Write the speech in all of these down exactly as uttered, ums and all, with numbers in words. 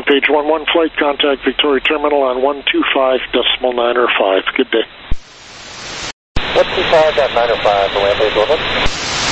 Page one one flight, contact Victoria Terminal on one two five decimal nine or five. Good day. one two five dot nine or five, the land base over.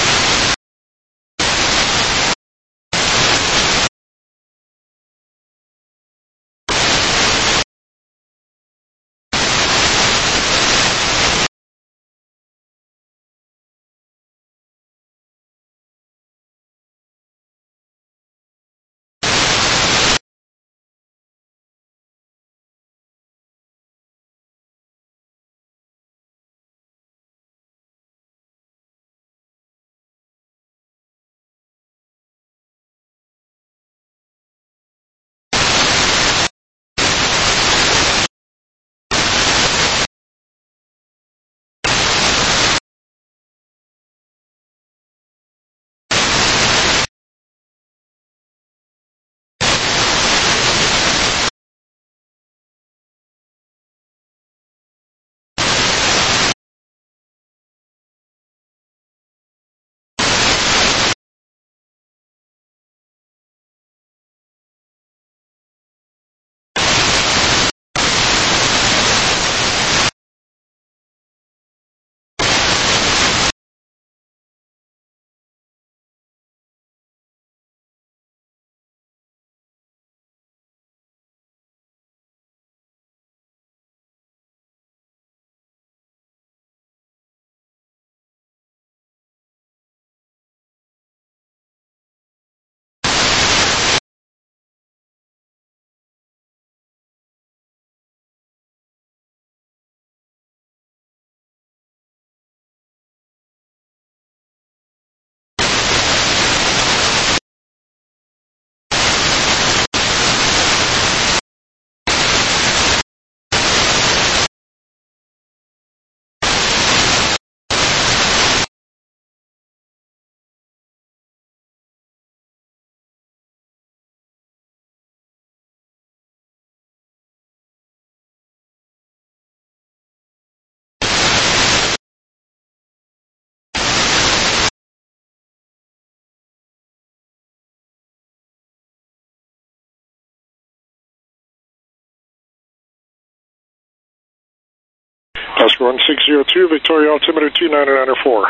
Oscar one six zero two, Victoria altimeter two nine nine four.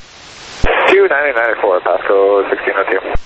two nine nine four, Pasco sixteen oh two.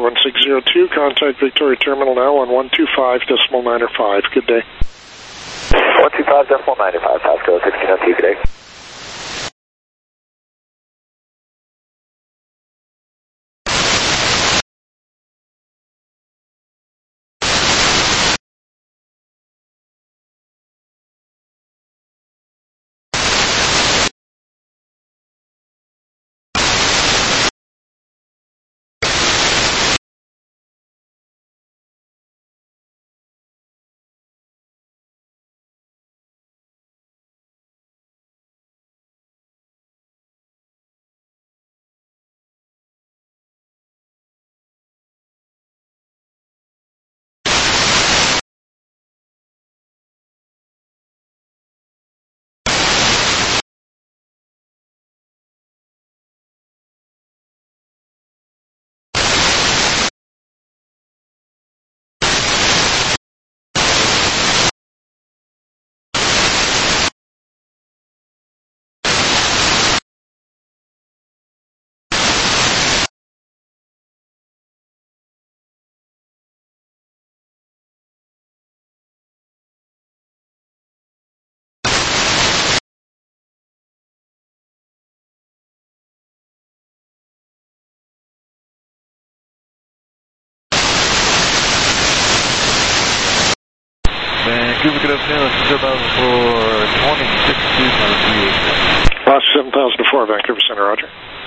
one six zero two, contact Victoria Terminal now on one two five decimal nine five. Good day. one two five decimal nine five, Pasco sixteen oh two, good day. Vancouver, good afternoon. This is seven thousand for twenty-six two three eight. Lost seven thousand four, Vancouver Center, roger.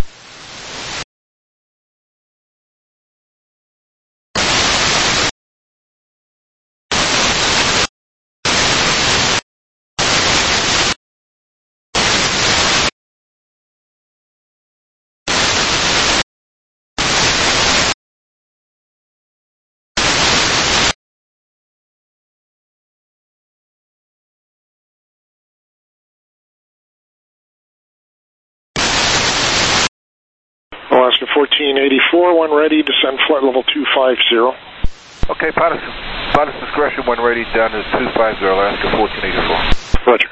Alaska fourteen eighty-four, when ready, descend flight level two five zero. Okay, Patterson. Patterson discretion when ready, down to two five zero, Alaska fourteen eighty-four. Roger.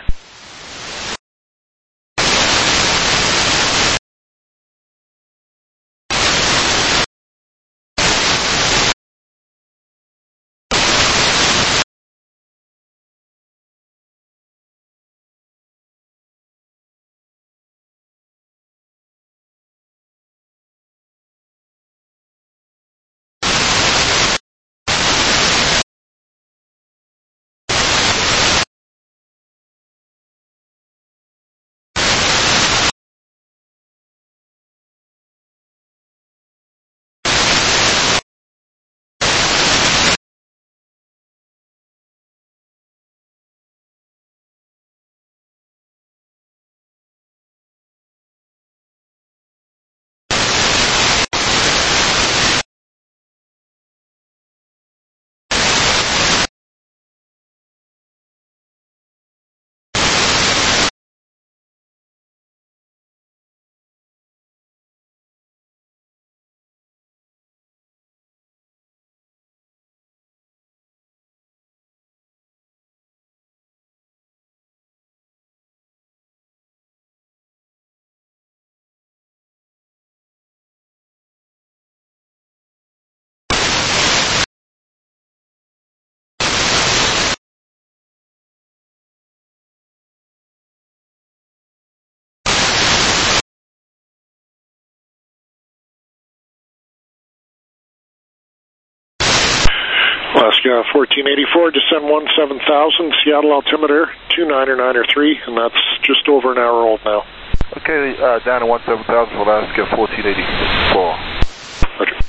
Alaska fourteen eighty-four, descend one seven thousand, Seattle altimeter two niner niner three, and that's just over an hour old now. Okay, uh, down to one seven thousand for Alaska fourteen eighty-four. Roger.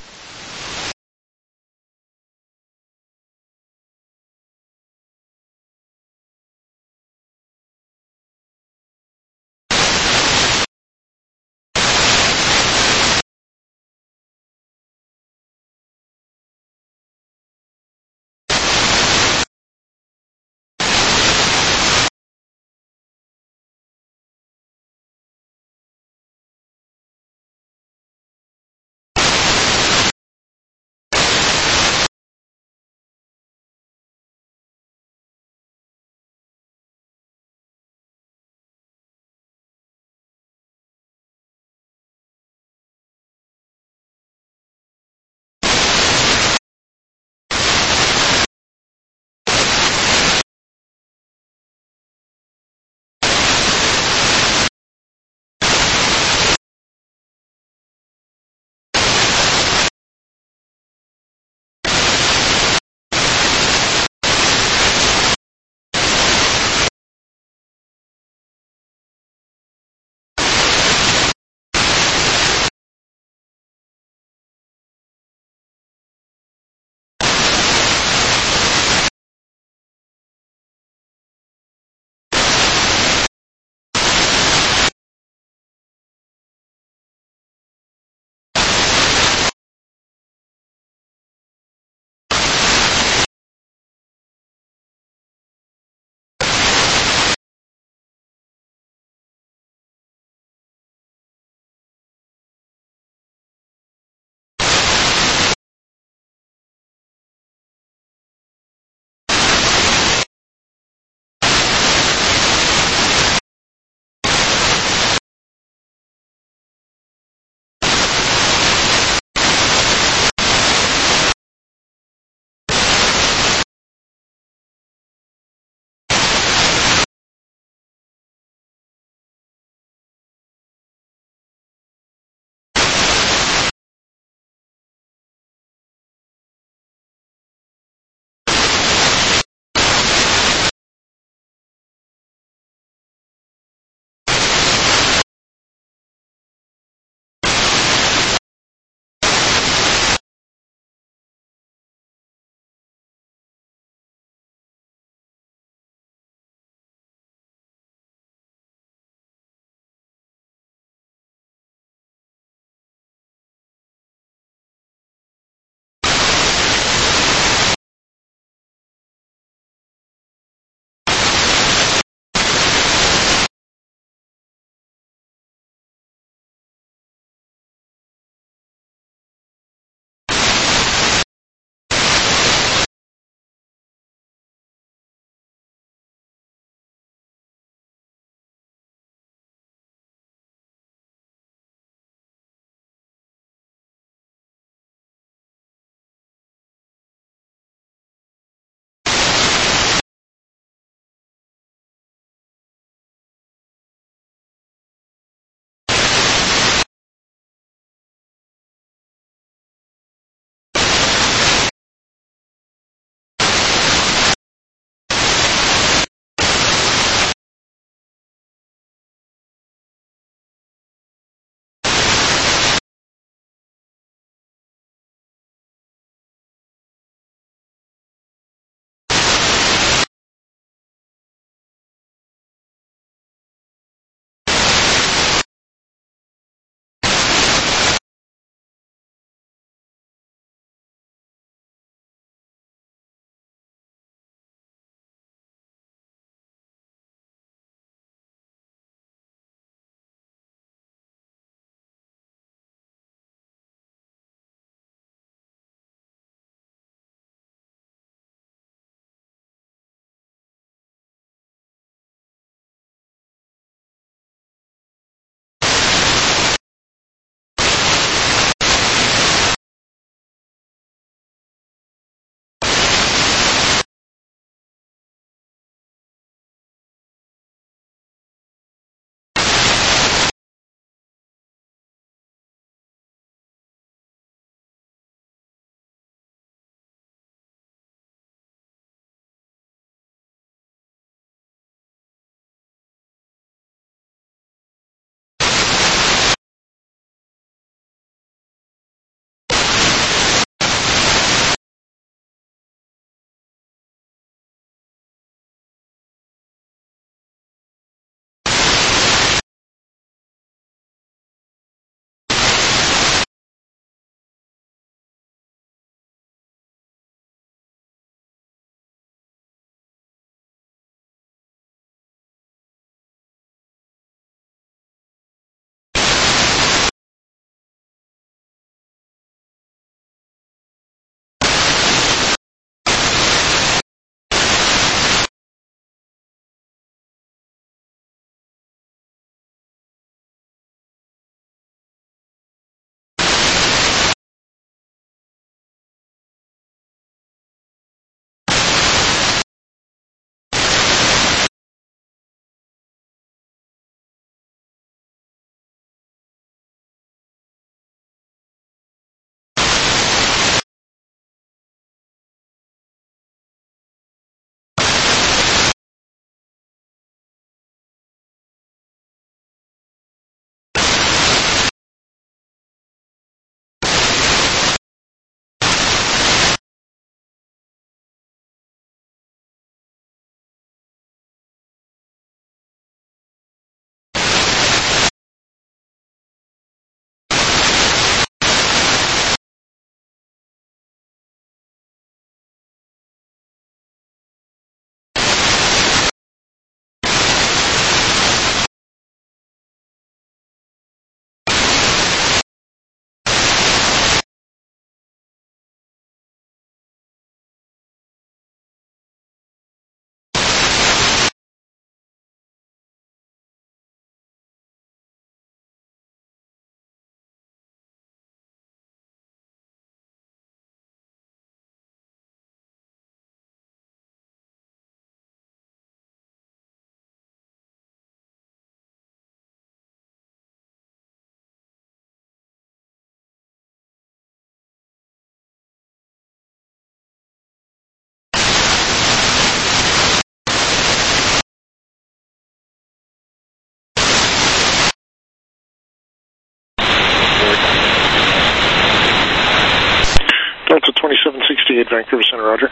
eight, Vancouver Center, roger.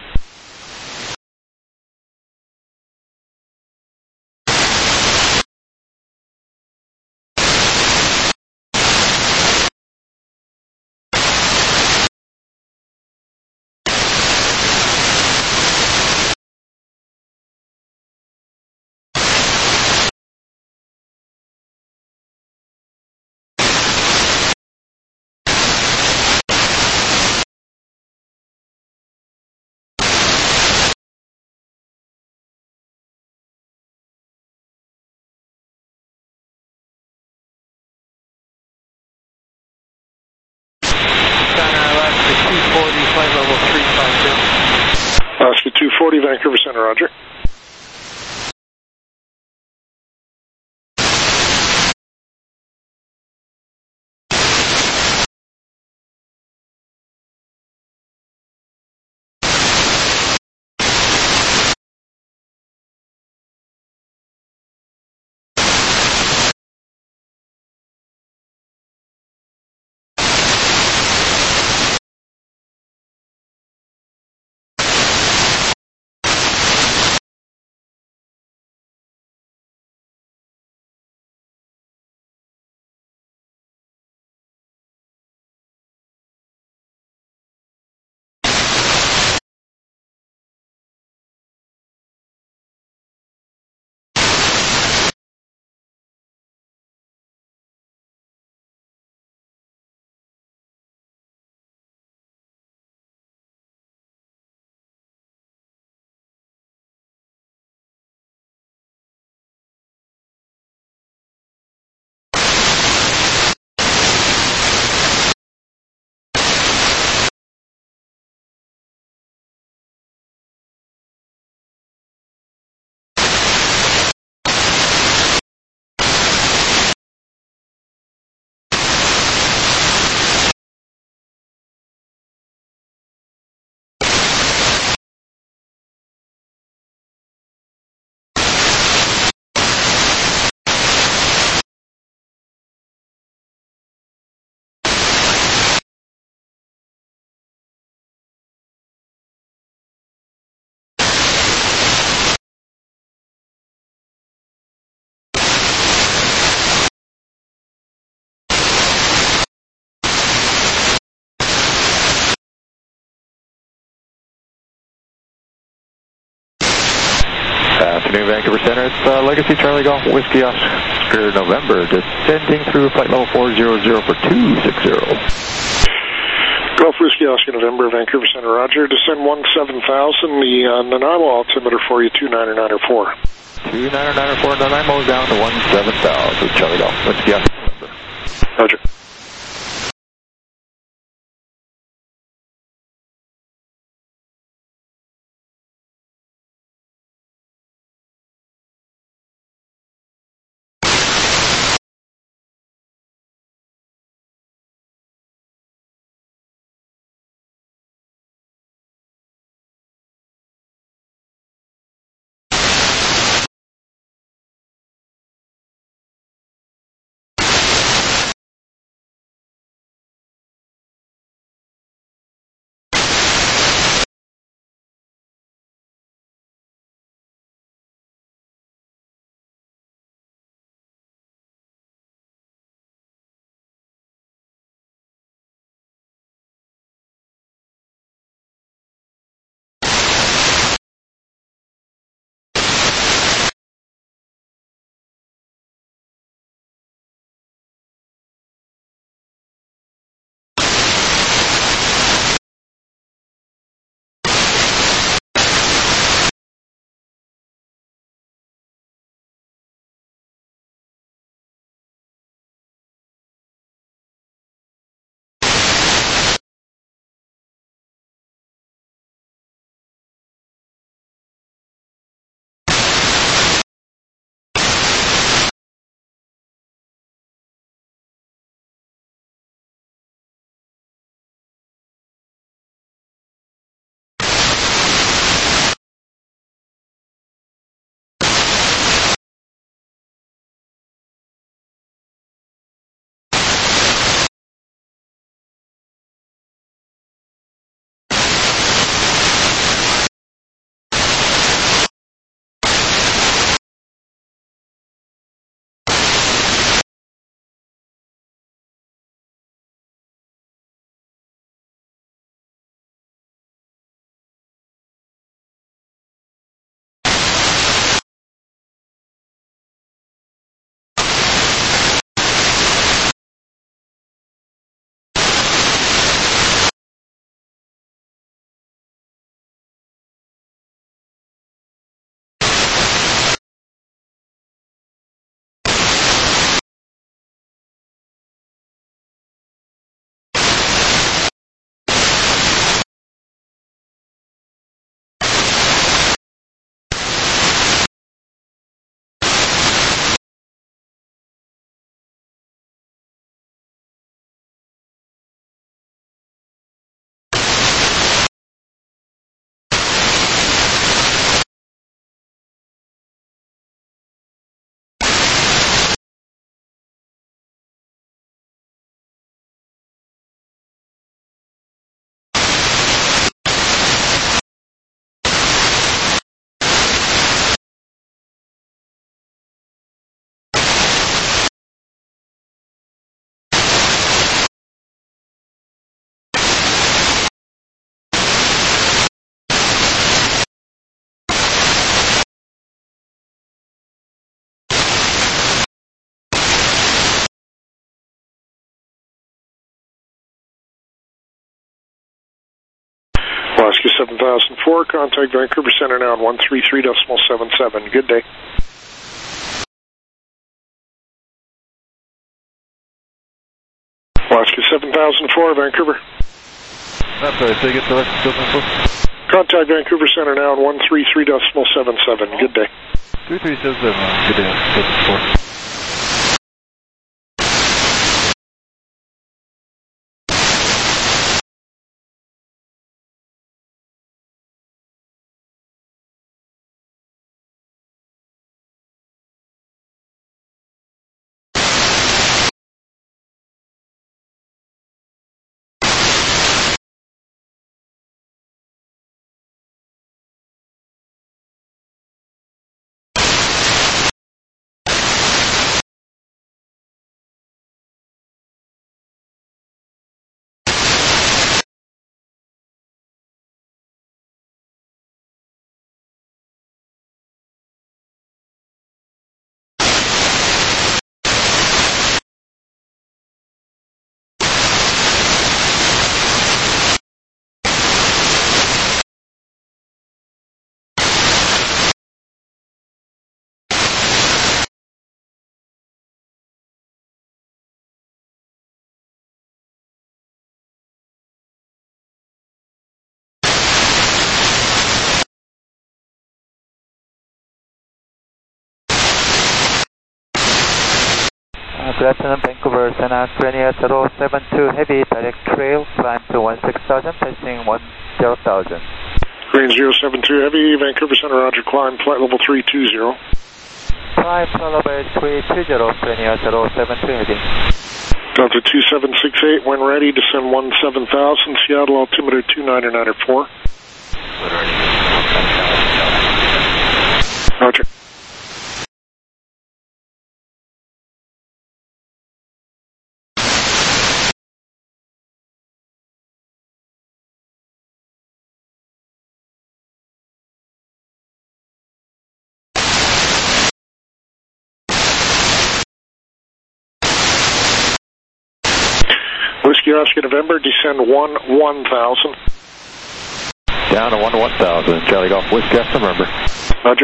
Alaska two forty, Vancouver Center, roger. Afternoon, Vancouver Center. It's uh, Legacy Charlie Golf Whiskey Oscar November, descending through flight level four zero zero for two six zero. Golf Whiskey Oscar November, Vancouver Center, roger. Descend one seven thousand, the uh, Nanaimo altimeter for you, two niner niner four. two niner niner four, Nanaimo down to one seven thousand, Charlie Golf Whiskey Oscar November. Roger. Alaska seven thousand four, contact Vancouver Center now on one three three decimal seven seven. Good day. Alaska seven thousand four, Vancouver. That's right, so you get the rest of the info. Contact Vancouver Center now on one three three decimal seven seven. Good day. three three seven seven, good day, seven four. Uh, good afternoon, Vancouver, Center, Grenier zero seven two Heavy, direct trail, climb to one six thousand, passing one zero thousand. Green zero seven two Heavy, Vancouver Center, roger, climb, flight level three two zero. Climb, flight level three two zero, Grenier zero seven two Heavy. Delta two seven six eight, when ready, descend one seven thousand, Seattle altimeter two nine nine four. Roger. Whiskey Oscar November, descend one one thousand. Down to one one thousand, Charlie Golf Whiskey Oscar November. Roger.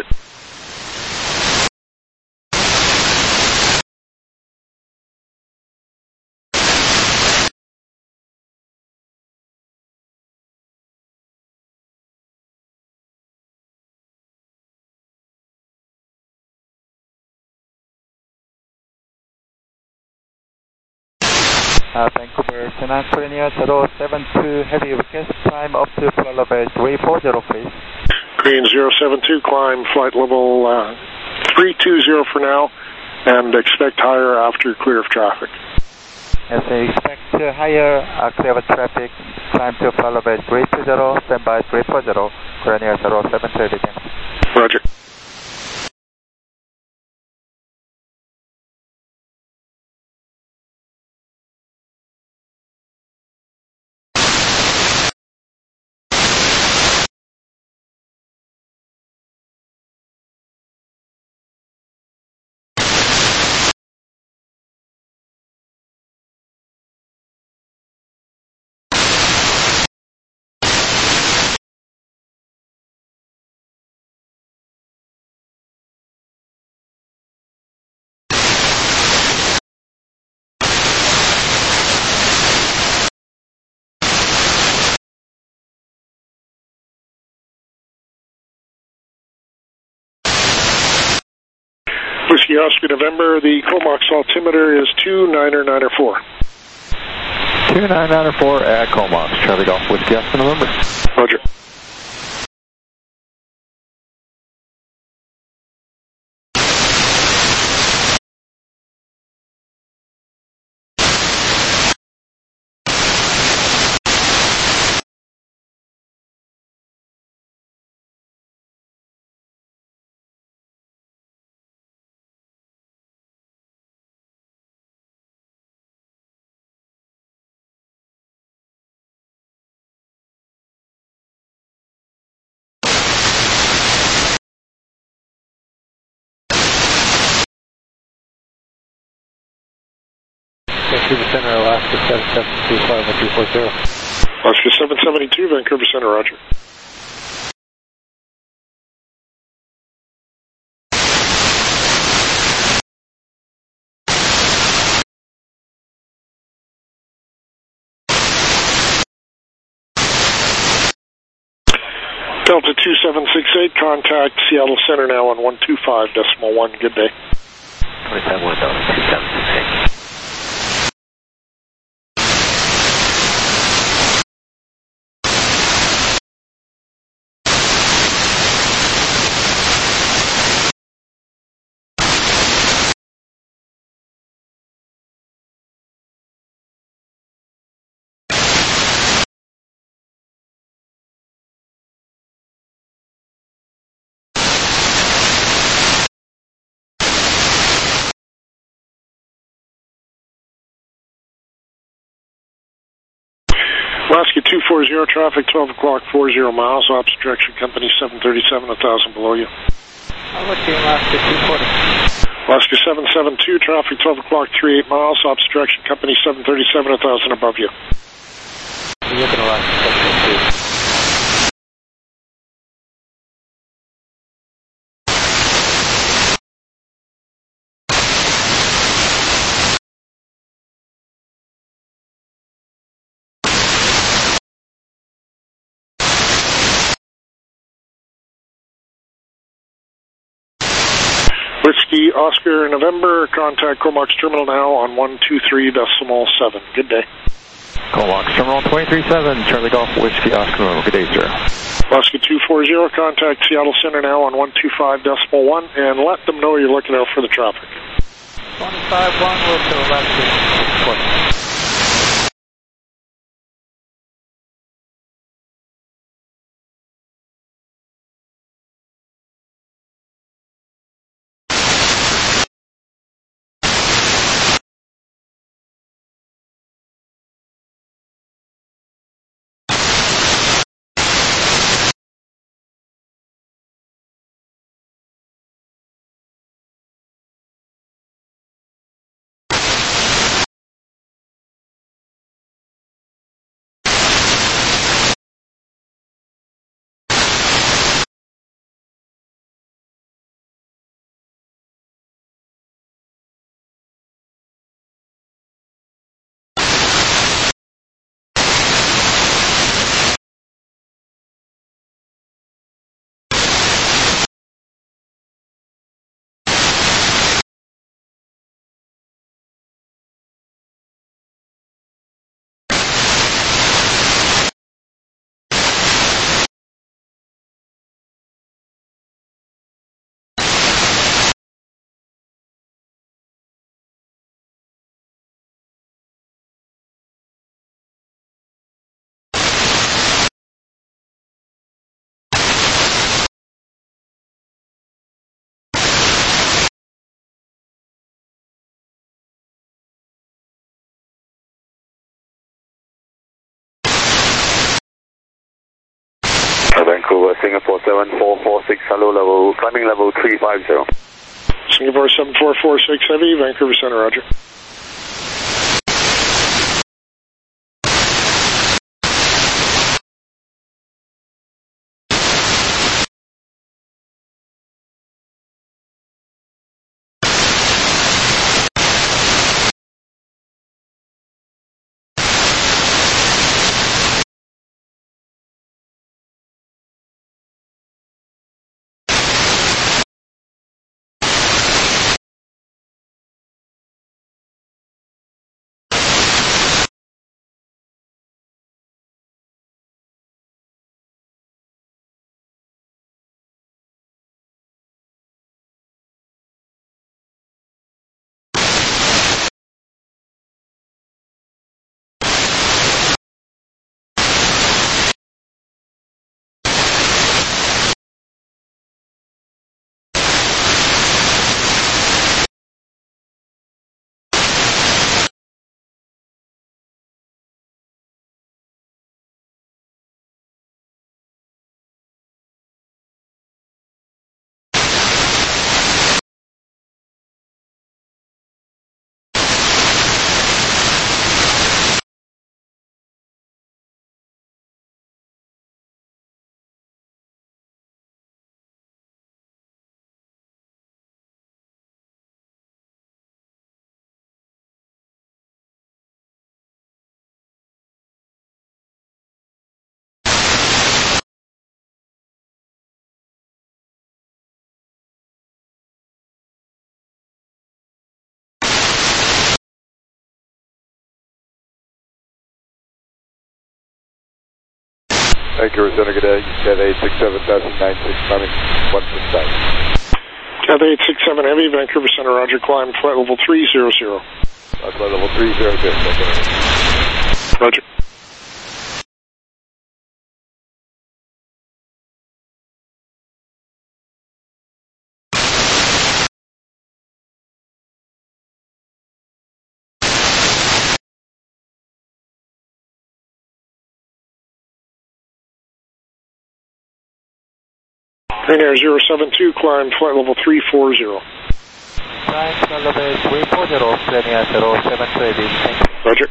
Uh, Vancouver, Center, Grenier zero seven two Heavy, request climb up to flight level three four zero, please. Green zero seven two, climb flight level uh, three two zero for now, and expect higher after clear of traffic. Yes, I expect uh, higher uh, clear of traffic, climb to flight level three two zero, standby three four zero, Grenier zero seven two Heavy. Roger. Whiskey Oscar November, the Comox altimeter is two nine nine four. two nine nine four at Comox, Charlie Golf Whiskey Oscar November. Roger. Vancouver Center, Alaska seven seven two five one two four zero. Alaska seven seventy-two, Vancouver Center, roger. Delta two seven six eight, contact Seattle Center now on one two five decimal one. Good day. twenty-seven one Delta two seven six eight. Alaska two forty, traffic twelve o'clock, forty miles, opposite direction, company seven thirty-seven, one thousand below you. Alaska Alaska two forty. Alaska seven seven two, traffic twelve o'clock, thirty-eight miles, opposite direction, company seven thirty-seven, one thousand above you. You're looking Alaska seven seven two. Whiskey Oscar November, contact Comox Terminal now on one two three decimal seven. Good day. Comox Terminal twenty-three seven, Charlie Golf, Whiskey Oscar November. Good day, sir. Alaska two forty, contact Seattle Center now on one two five decimal one, and let them know you're looking out for the traffic. one five one, we'll to Alaska six forty. Vancouver, Singapore seven four four six, hello, level, climbing level three five zero. Singapore seven four four six Heavy, Vancouver Center, roger. Vancouver Center, good day. Cathay eight six seven, passing nine six, climbing one six five. Cathay eight six seven Heavy, Vancouver Center, Roger, climb flight level three zero zero. Uh, flight level three zero zero, okay. Roger. Air zero seven two, climb flight level three four zero. Climb flight level three four zero, Premier zero seven two Heavy, thank you. Roger.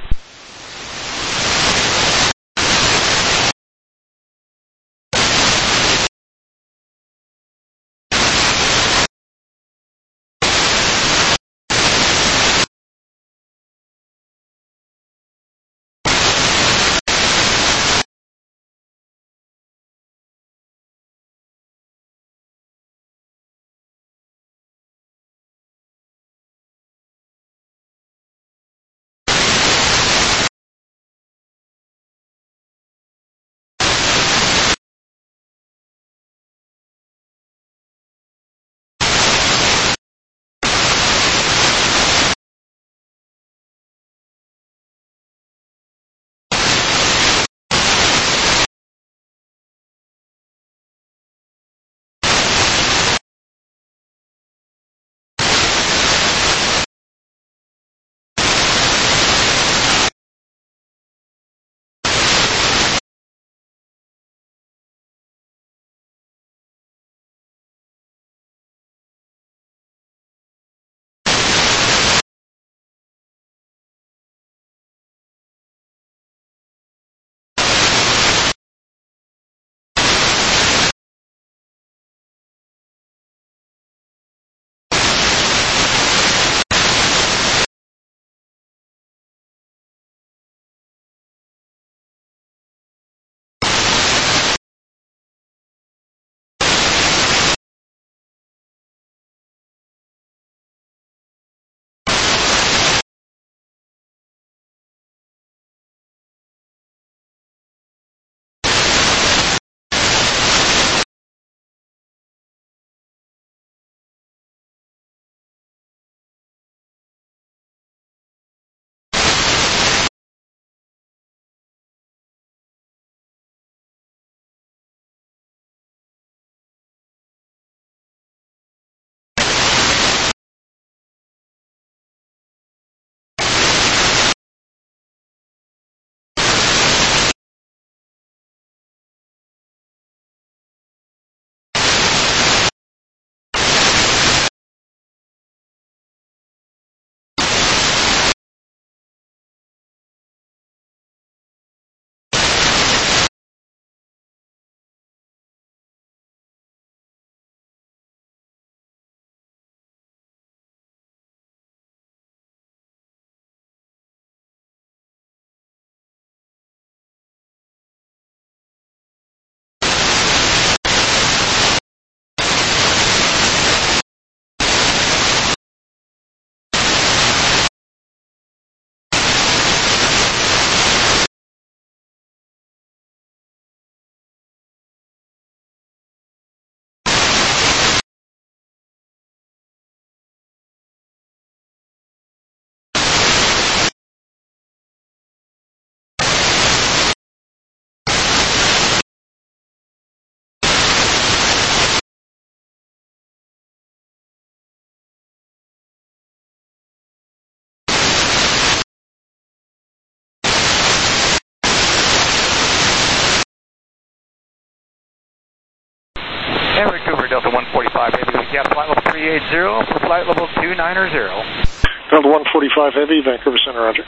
Air Vancouver Delta one forty-five Heavy, we got flight level three eighty for flight level two ninety. Delta one forty-five Heavy, Vancouver Center, Roger.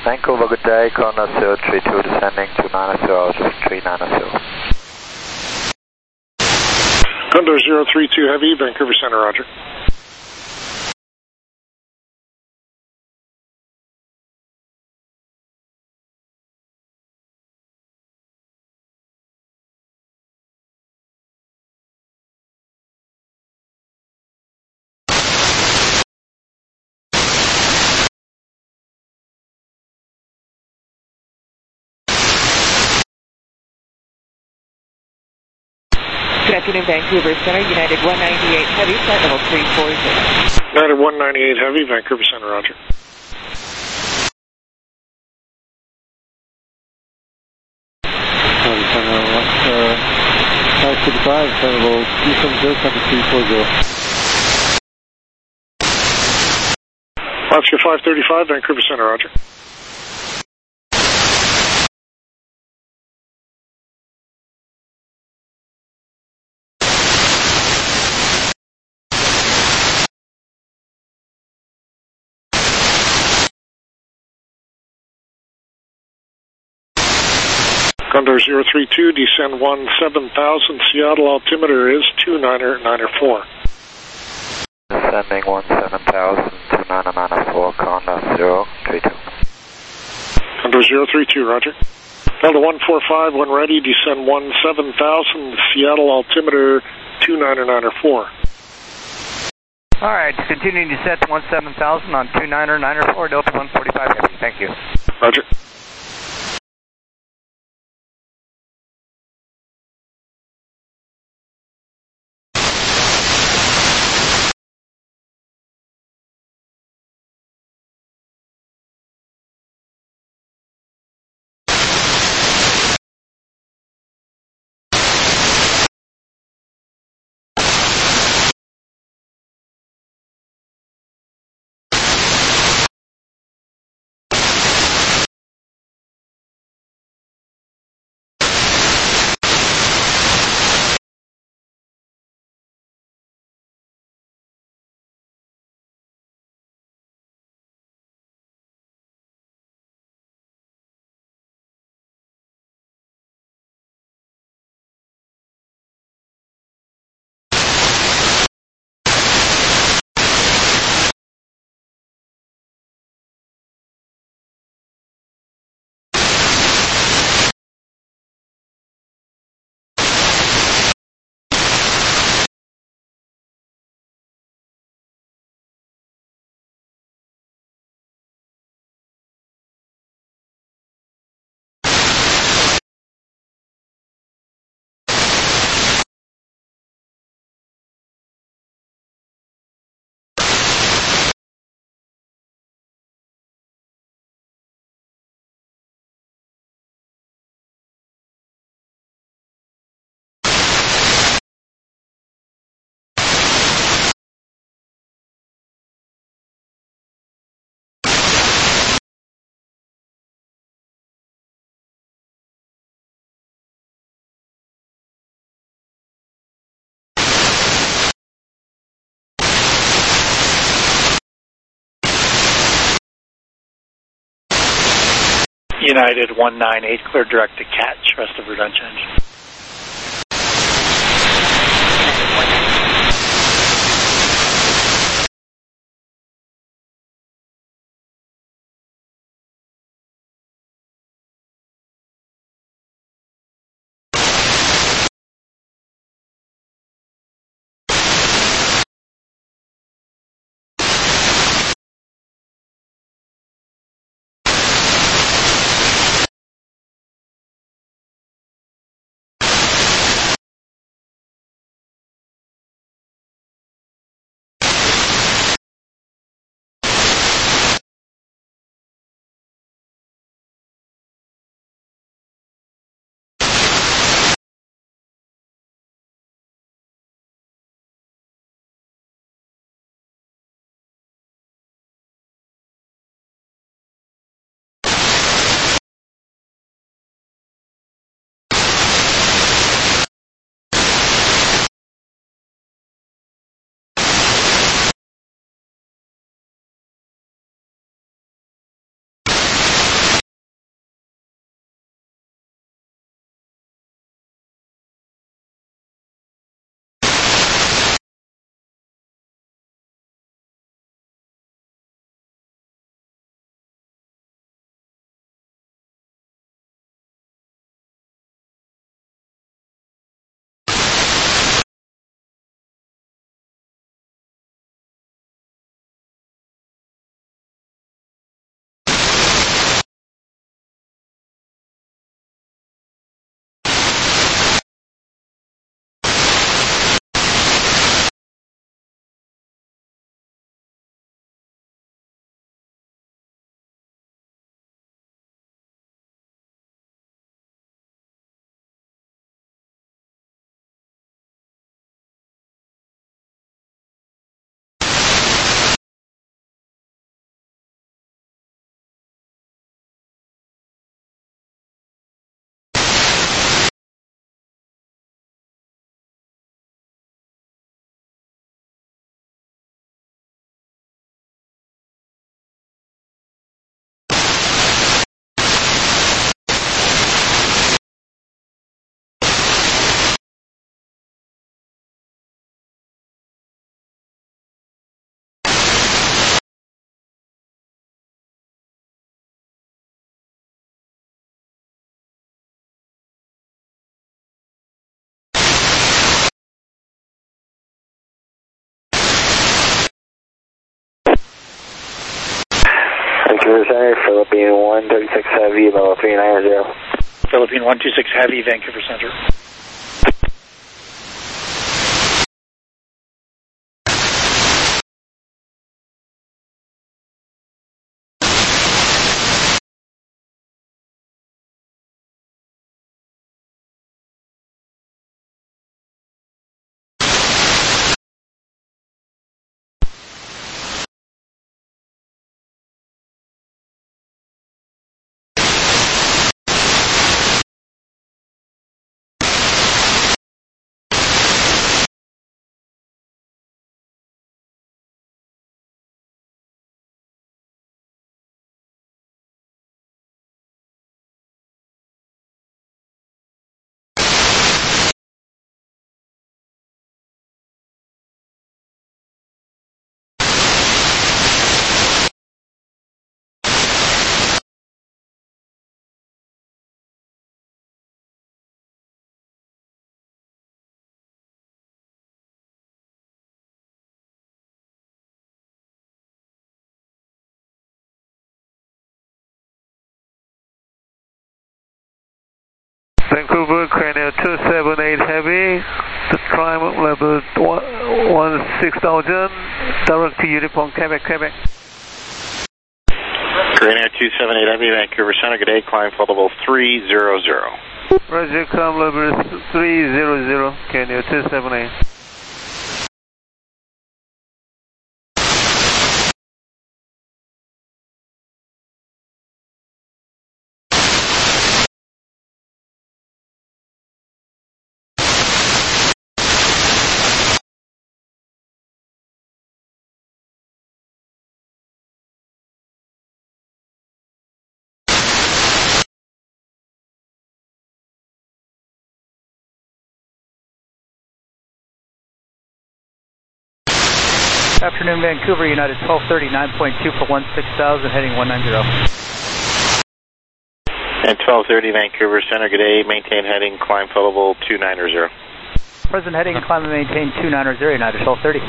Vancouver, good day. Conda zero three two descending two nine zero, three nine zero. Condor zero three two Heavy, Vancouver Center, roger. Good afternoon, Vancouver Center, United one ninety-eight Heavy, flight level three four zero. United one ninety-eight Heavy, Vancouver Center, roger. five fifty-five, flight level two seven zero, traffic three four zero. Oscar five thirty-five, Vancouver Center, roger. Condor zero three two, descend one seven thousand, Seattle altimeter is two niner niner four. Descending one seven thousand, two nine nine four, Conda zero three two. Condor zero three two, roger. Delta one four five, when ready, descend one seven thousand, Seattle altimeter two niner niner four. All right, continuing descent to one seven thousand on two niner niner four, Delta one forty-five Heavy. Thank you. Roger. United one nine eight, clear direct to catch, rest of route unchanged. Vancouver Center, Philippine one two six Heavy, level three nine zero. Philippine one two six Heavy, Vancouver Center. Vancouver, Cranial two seven eight Heavy, the climb level one six thousand, direct to Uniform, Quebec, Quebec. Cranial two seven eight Heavy, Vancouver Center, good day, climb flight level three zero zero. Roger, climb level three zero zero, Cranial two seven eight. Afternoon, Vancouver, United twelve thirty, nine point two for one six thousand, heading one nine zero. And twelve thirty, Vancouver Center, good day, maintain heading, climb flight level two nine zero. Present heading, climb and maintain two nine zero, United twelve thirty.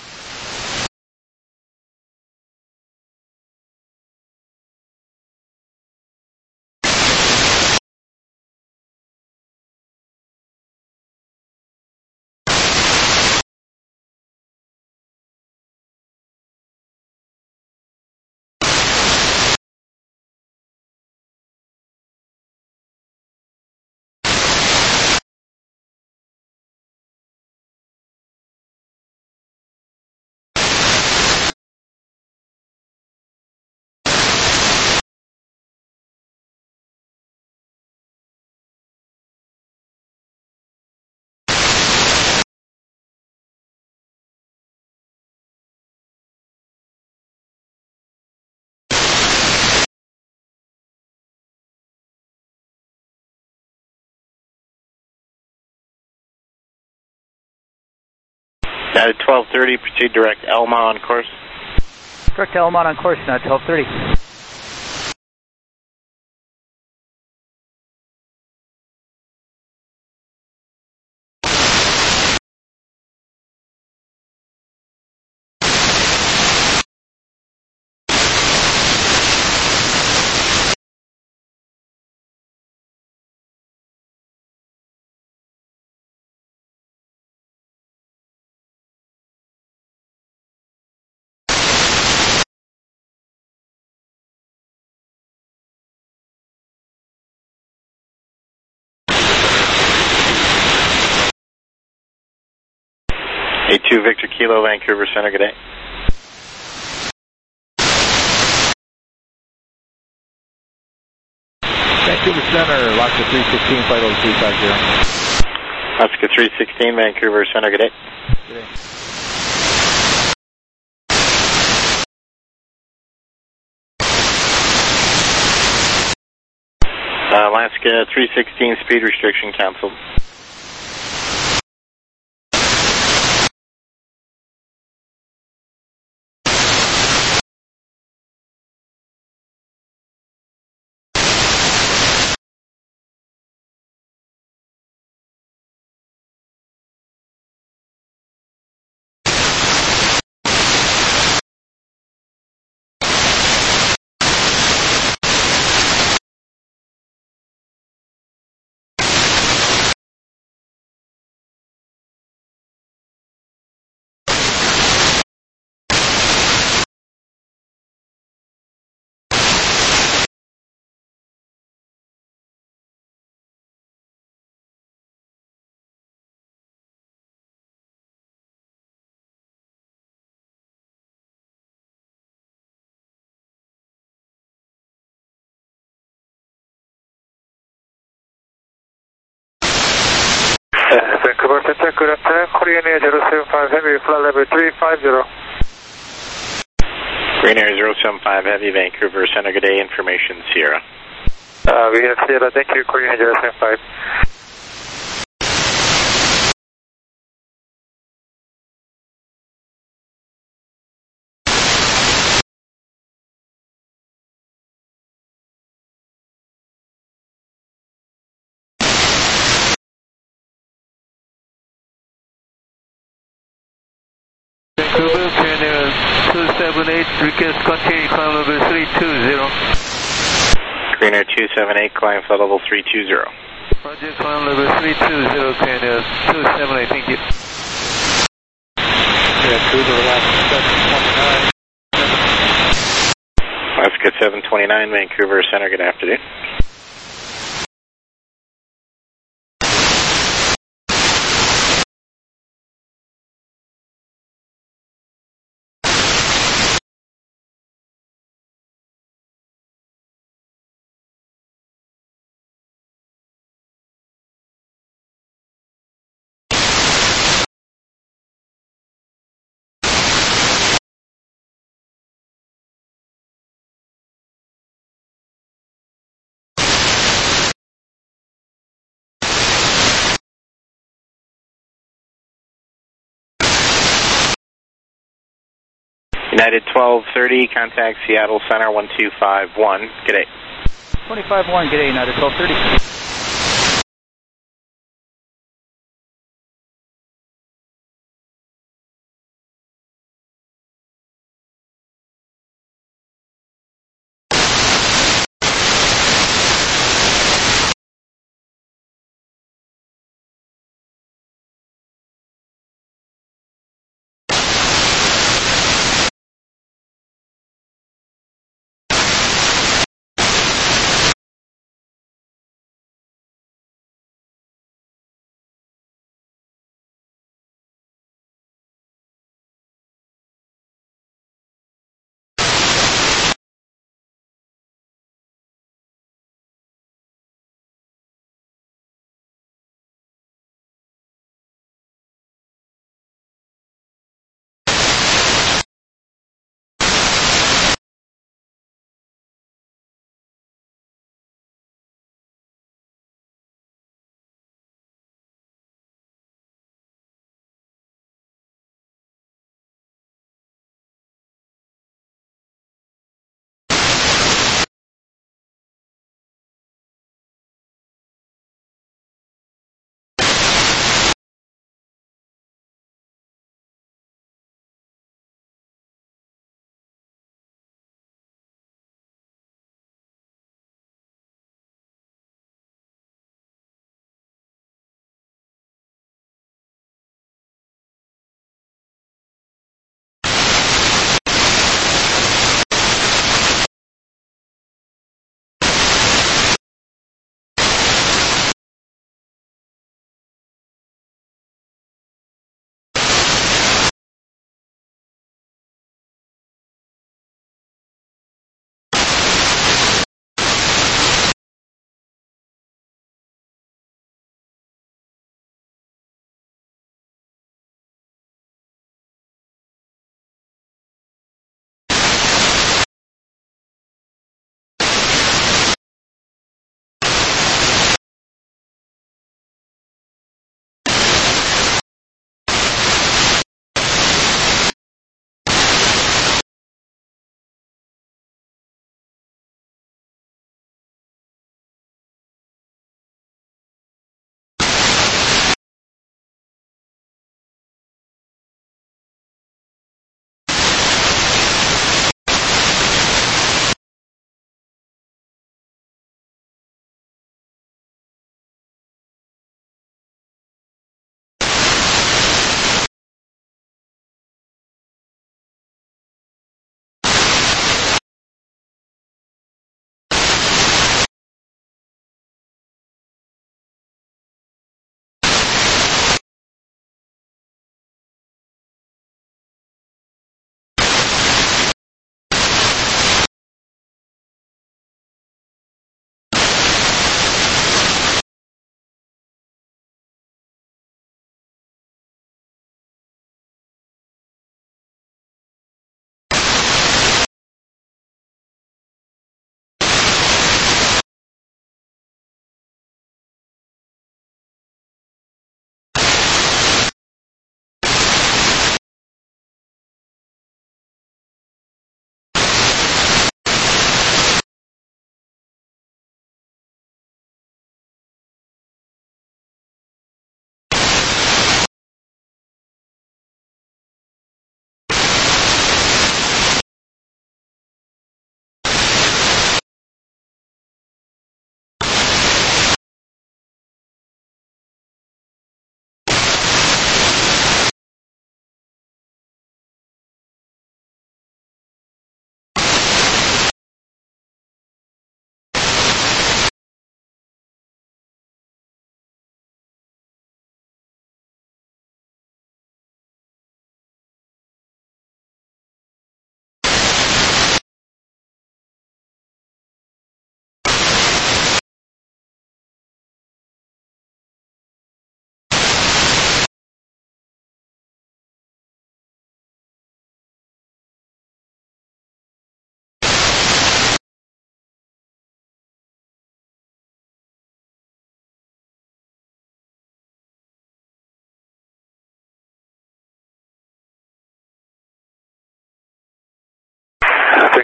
United twelve thirty, proceed direct Elma on course. Direct Elma on course, United twelve thirty. A two Victor Kilo, Vancouver Center, good day. Vancouver Center, Alaska three sixteen, flight level three five zero. Alaska three sixteen, Vancouver Center, good day. Good day. Uh, Alaska three sixteen, speed restriction canceled. Vancouver Center, good afternoon. Korean Air zero seven five Heavy, flight level three five zero. Korean Air zero seven five Heavy, Vancouver Center, good day, information Sierra. Uh, we have Sierra, thank you, Korean Air zero seven five. Vancouver, Korean Air two seven eight, request continue climb level three two zero. Korean Air two seven eight, climb flight level three two zero. Roger, climb level three two zero, Korean Air two seven eight, thank you. Vancouver, Alaska seven twenty-nine. Alaska seven twenty-nine, Vancouver Center, good afternoon. United twelve thirty, contact Seattle Center one two five one, good day. twenty-five one, good day, United twelve thirty.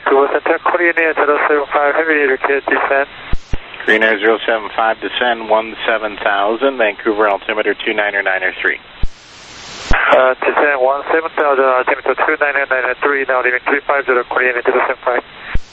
Vancouver Center, Korean Air zero seven five, heavy indicated descent. Korean Air zero seven five, descend one seven thousand, Vancouver altimeter two niner niner three. Uh, descend one seven thousand, altimeter two niner niner three, now leaving three five zero, Korean Air zero seven five.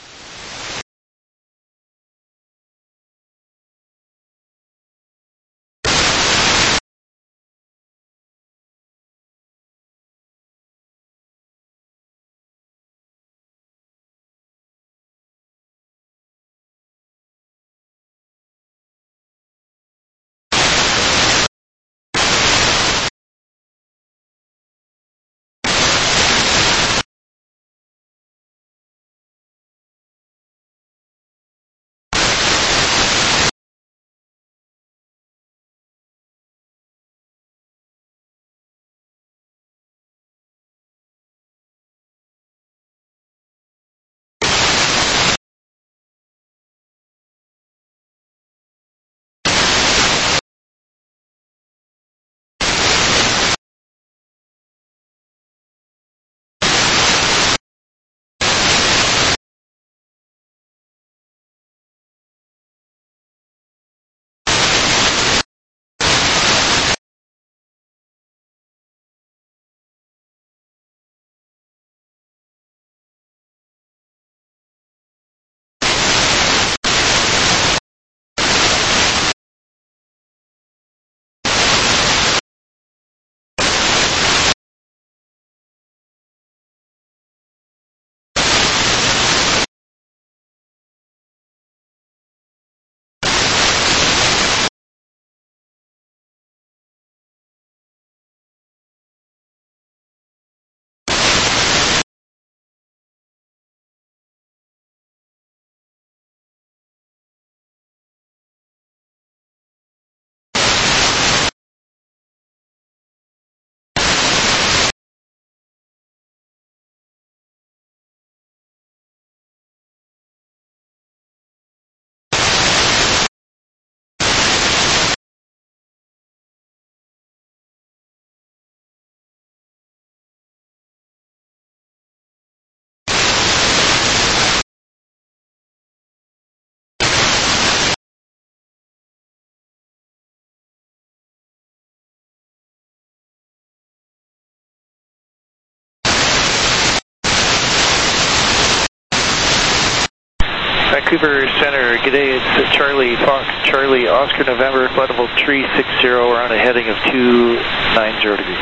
Vancouver Center, good day, it's Charlie Fox, Charlie Oscar November, flight level three six zero, we're on a heading of two nine zero degrees.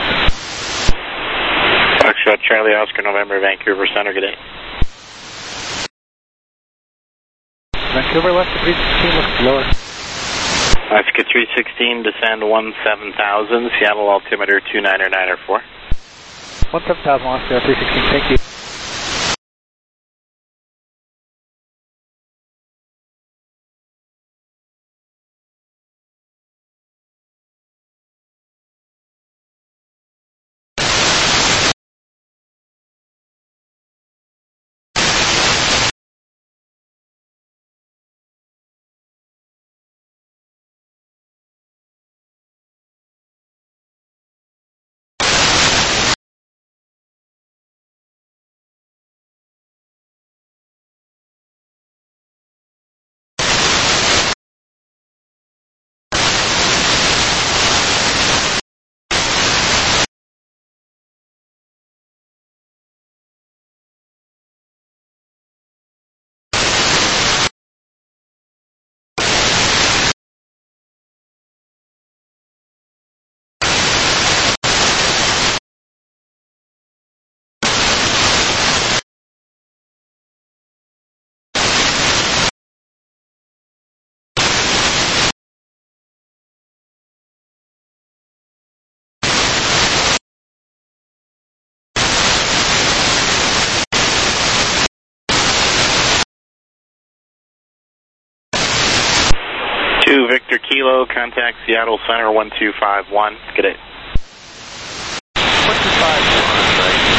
Foxtrot Charlie Oscar November, Vancouver Center, good day. Vancouver Alaska three sixteen, looks lower. Alaska three sixteen, descend one seven thousand, Seattle altimeter two niner niner four. one seven thousand, Alaska three sixteen, thank you. two Victor Kilo, contact Seattle Center one two five one. Good day. one two five one.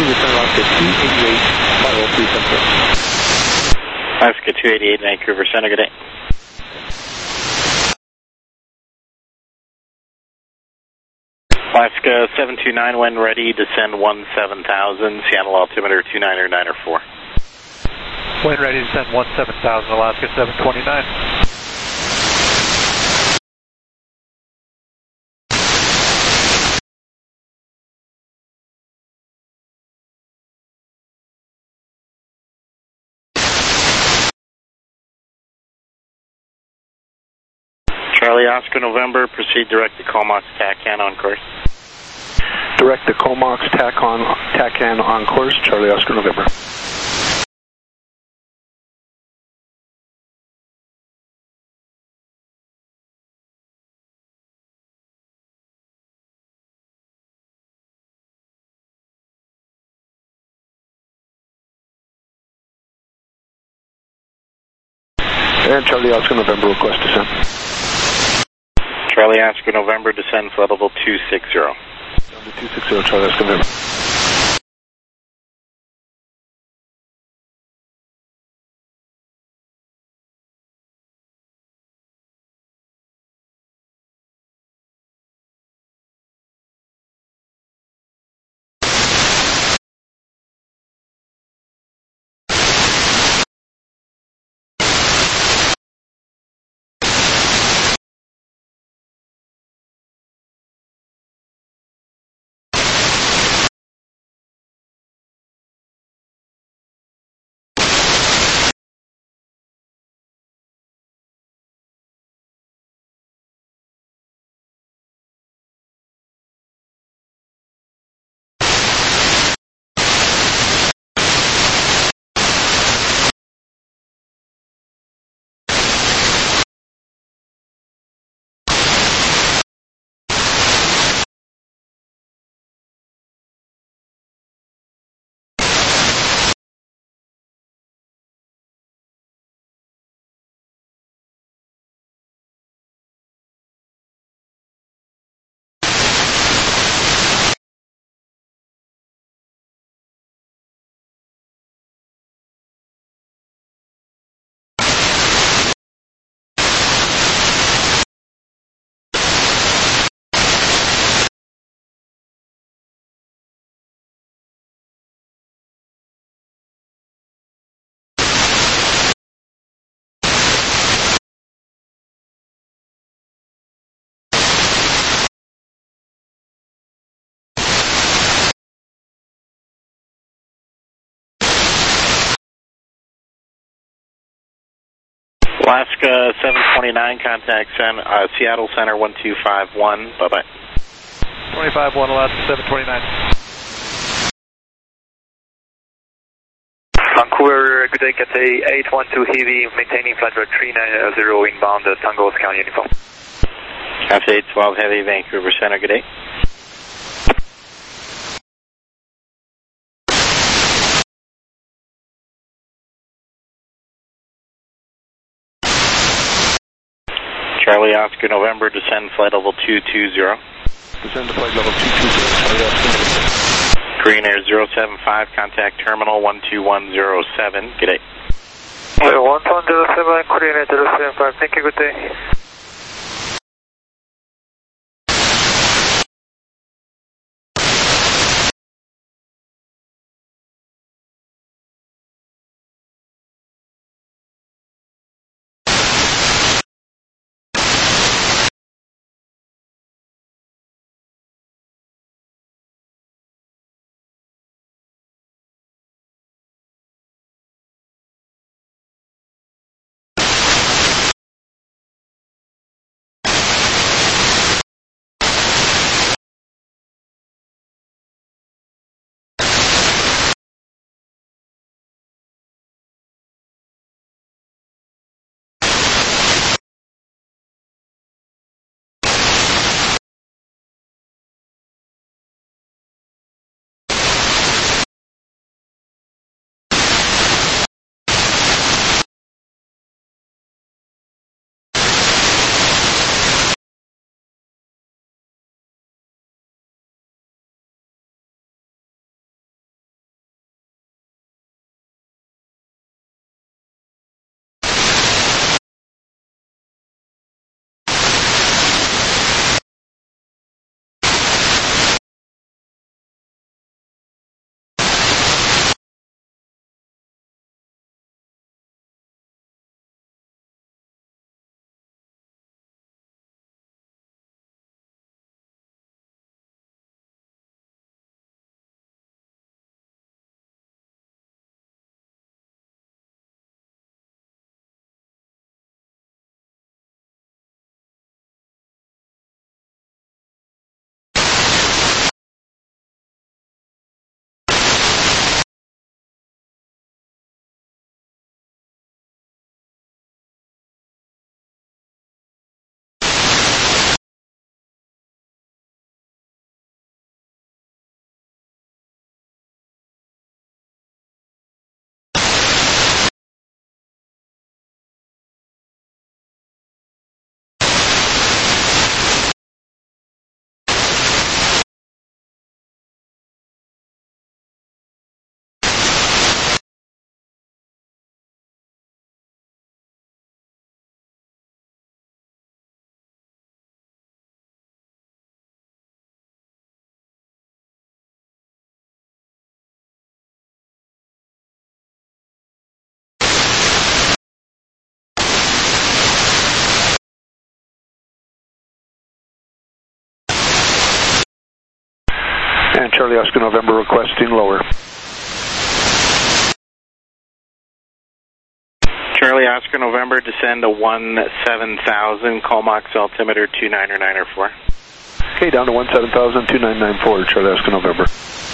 Vancouver Center, Alaska two eighty-eight, flight level three seven zero. Alaska two eighty-eight, Vancouver Center, good day. Alaska seven two nine, when ready, descend one seven thousand, Seattle altimeter two nine nine four. When ready, descend one seven thousand, Alaska seven twenty-nine. Charlie Oscar November, proceed direct to Comox TACAN on course. Direct to Comox TACAN, TACAN on course, Charlie Oscar November. And Charlie Oscar November, request descent. Charlie Oscar November, descend flight level two six zero. Down to two six zero, Charlie Oscar November. Alaska seven twenty-nine, contact San, uh, Seattle Center one two five one, bye-bye. twenty-five one, Alaska seven twenty-nine. Vancouver, good day, Cathay eight one two Heavy, maintaining flight route three nine zero inbound, uh, Tango Oscar Uniform. Cathay eight twelve Heavy, Vancouver Center, good day. Charlie Oscar November, descend flight level two two zero. Descend to flight level two two zero, Charlie Oscar. Korean Air zero seven five, contact terminal one two one zero seven, good day. one two one zero seven, Korean Air zero seven five, thank you, good day. Charlie Oscar November requesting lower. Charlie Oscar November, descend to one seven thousand, Comox altimeter two nine nine four. Okay, down to one seven thousand, two nine nine four, Charlie Oscar November.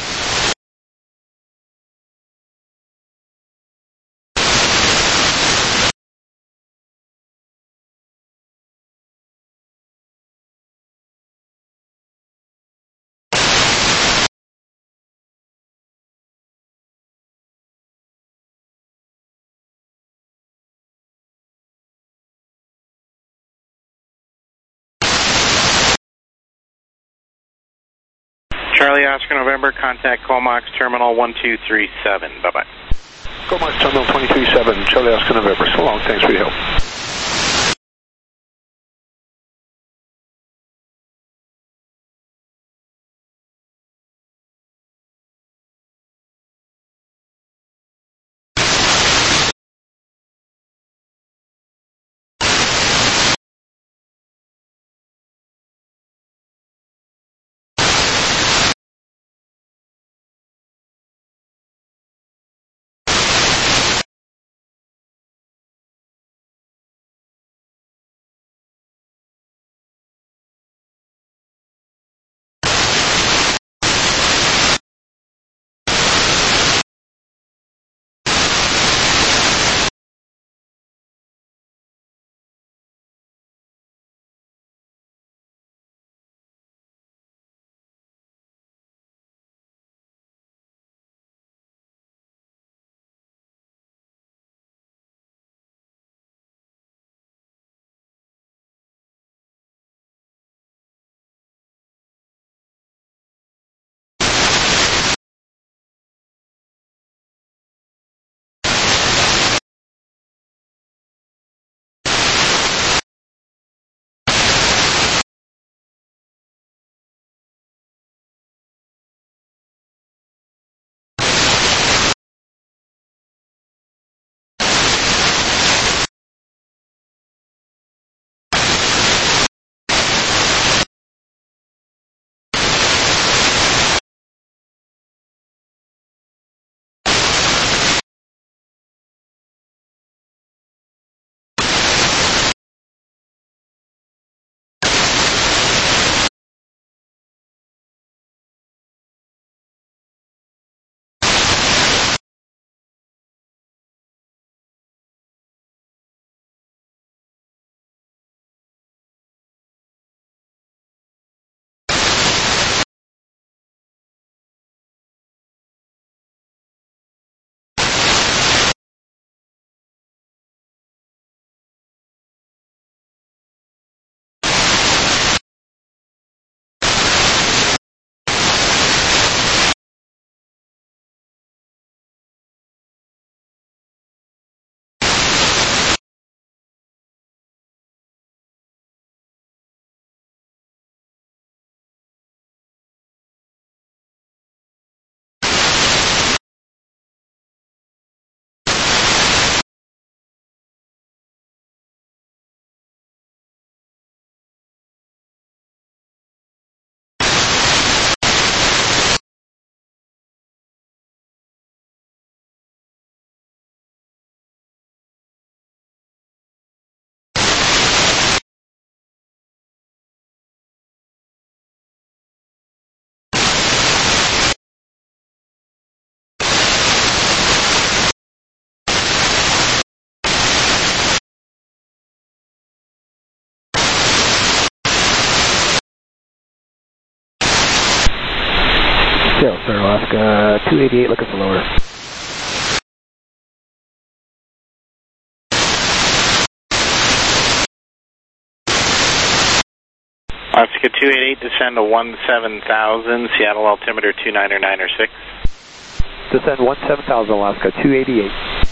Charlie Oscar November, contact Comox Terminal one two three seven. Bye-bye. Comox Terminal two three seven, Charlie Oscar November. So long, thanks for your help. Seattle Star Alaska two eighty-eight, looking for lower. Alaska two eighty-eight, descend to one seven thousand, Seattle altimeter two nine nine six. Descend one seven thousand, Alaska two eighty-eight.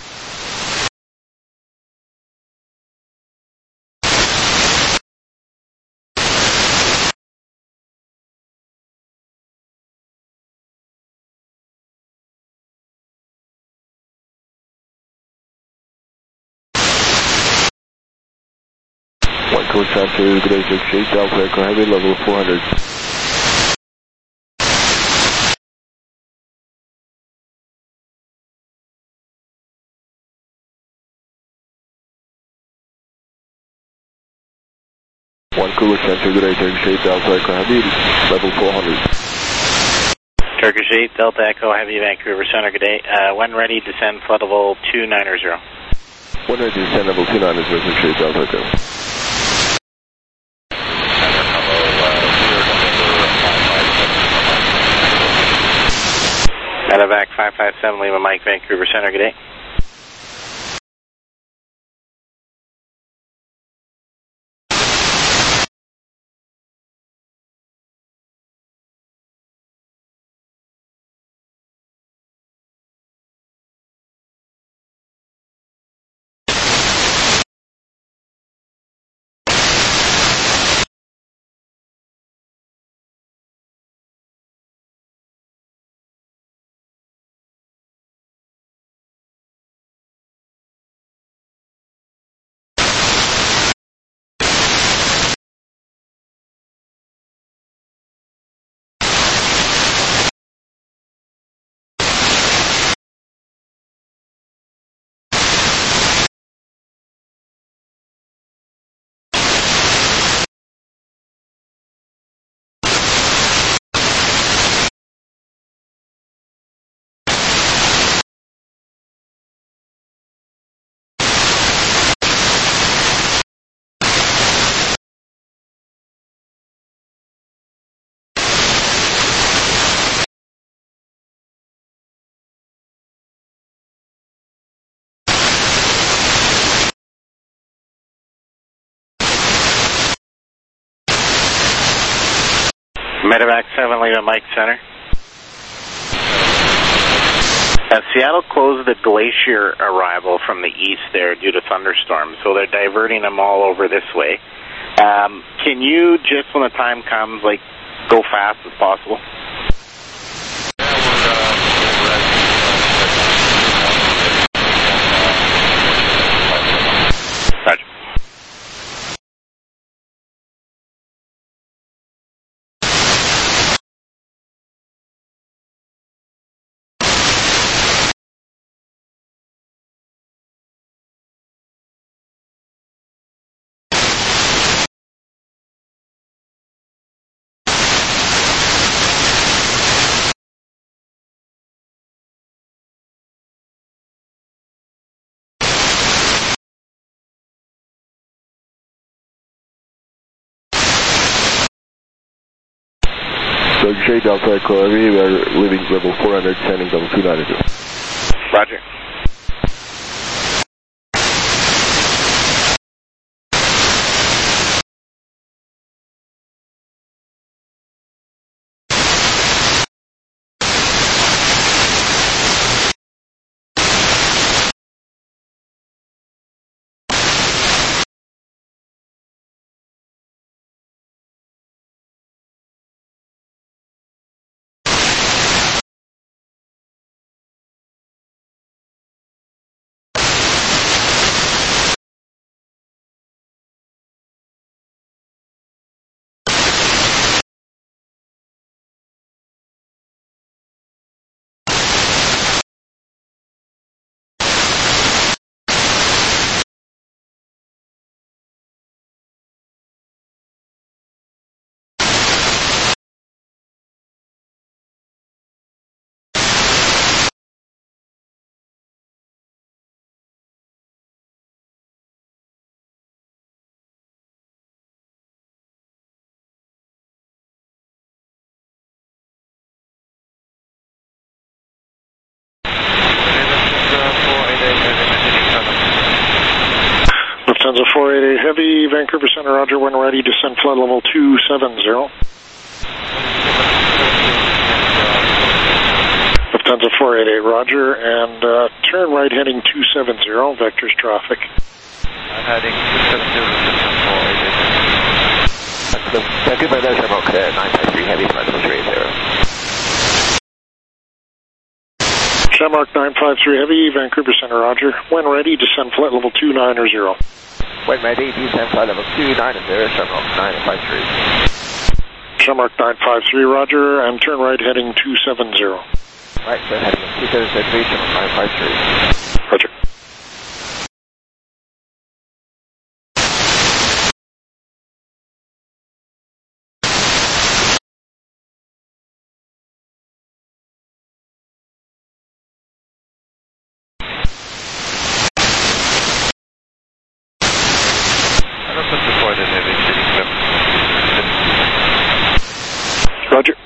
One coach after good day six eight, Alpha Echo Heavy, level four hundred. Vancouver Center, good day, Turkish eight Delta Echo Heavy, level four hundred. Turkish eight Delta Echo Heavy, Vancouver Center, good day. Uh, when ready, descend flight level two nine zero. When ready, descend level two nine zero, Turkish eight Delta Echo. Medevac five five seven, Lima Mike, Vancouver Center, good day. Medevac seven, Lima Mike Center. Uh, Seattle closed the Glacier arrival from the east there due to thunderstorms, so they're diverting them all over this way. Um, can you, just when the time comes, like, go fast as possible? Roger. Turkish eight Delta Echo Heavy, we are leaving level four hundred, sending level two nine zero. Roger. Lufthansa four eighty-eight Heavy, Vancouver Center, Roger, when ready, descend flight level two seven zero. Lufthansa four eighty-eight, Roger, and uh, turn right heading two seven zero, vectors traffic. I'm heading two seven zero, four eighty-eight. That's the Vancouver National clear, nine five three Heavy, flight level three zero. Shamrock nine five three Heavy, Vancouver Center, Roger, when ready, descend flight level two nine zero. When ready, descend flight level two nine zero, Shamrock nine five three. Shamrock nine five three, Roger, and turn right heading two seven zero. Right, so heading two seven three, Shamrock nine five three. Roger. Roger.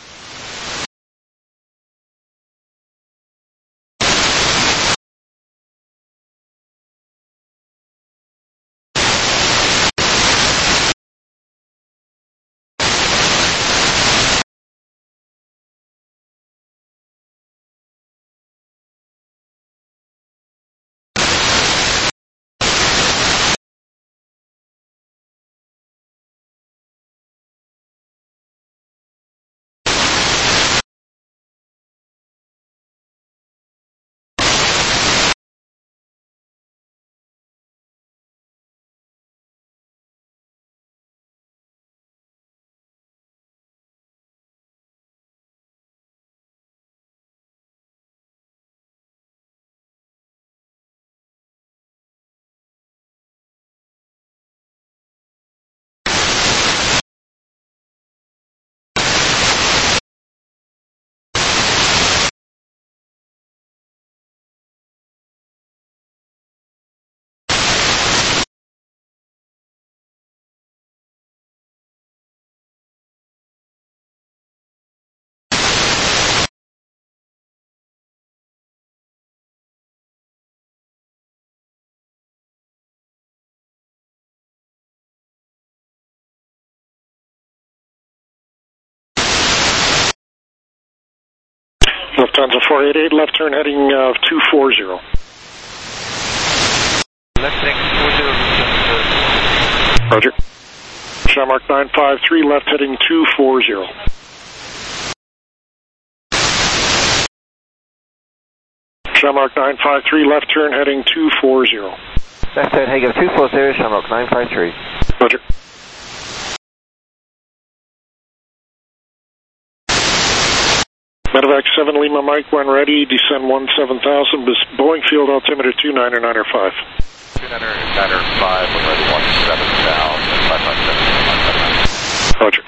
Lufthansa four eight eight, left turn heading uh, two four zero. Left heading two four zero. Roger. Shamrock nine five three, left heading two four zero. Shamrock nine five three, left turn heading two four zero. Left turn heading two four zero, Shamrock nine five three. Roger. Medevac seven Lima Mike, when ready, descend one seven thousand, Boeing field altimeter two niner niner five. two niner niner five, when ready, one seven thousand, five five seven. Roger.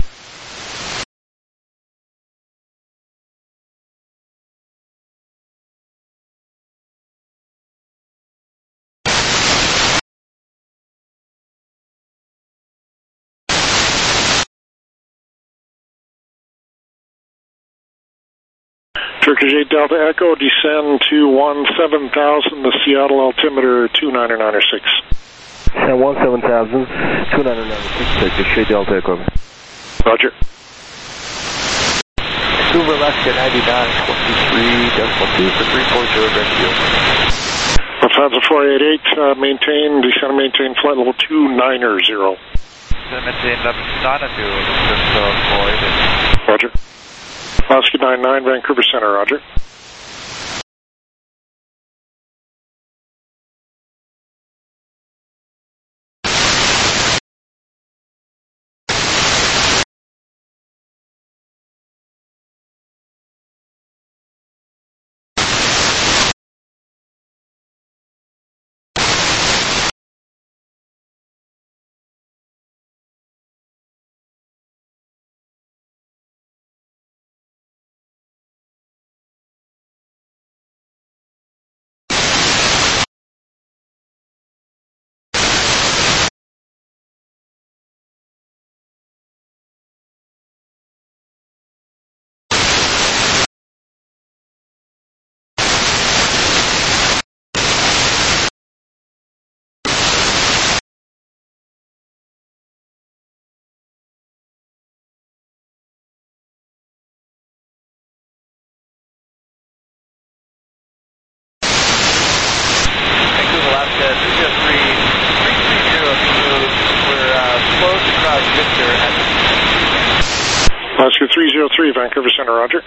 Turkish eight Delta Echo, descend to one seven thousand, the Seattle altimeter two niner niner six. Descend one seven thousand, two niner niner six, Turkish eight Delta Echo. Roger. Vancouver, Alaska ninety-nine, twenty-three, decimal two for three four zero, Vancouver. Lufthansa four eight eight, uh, maintain, descend and maintain flight level two niner zero. Maintain level nine two, just uh, four eight eight. Roger. Alaska nine nine, Vancouver Center, roger. Oscar three zero three, Vancouver Center, roger.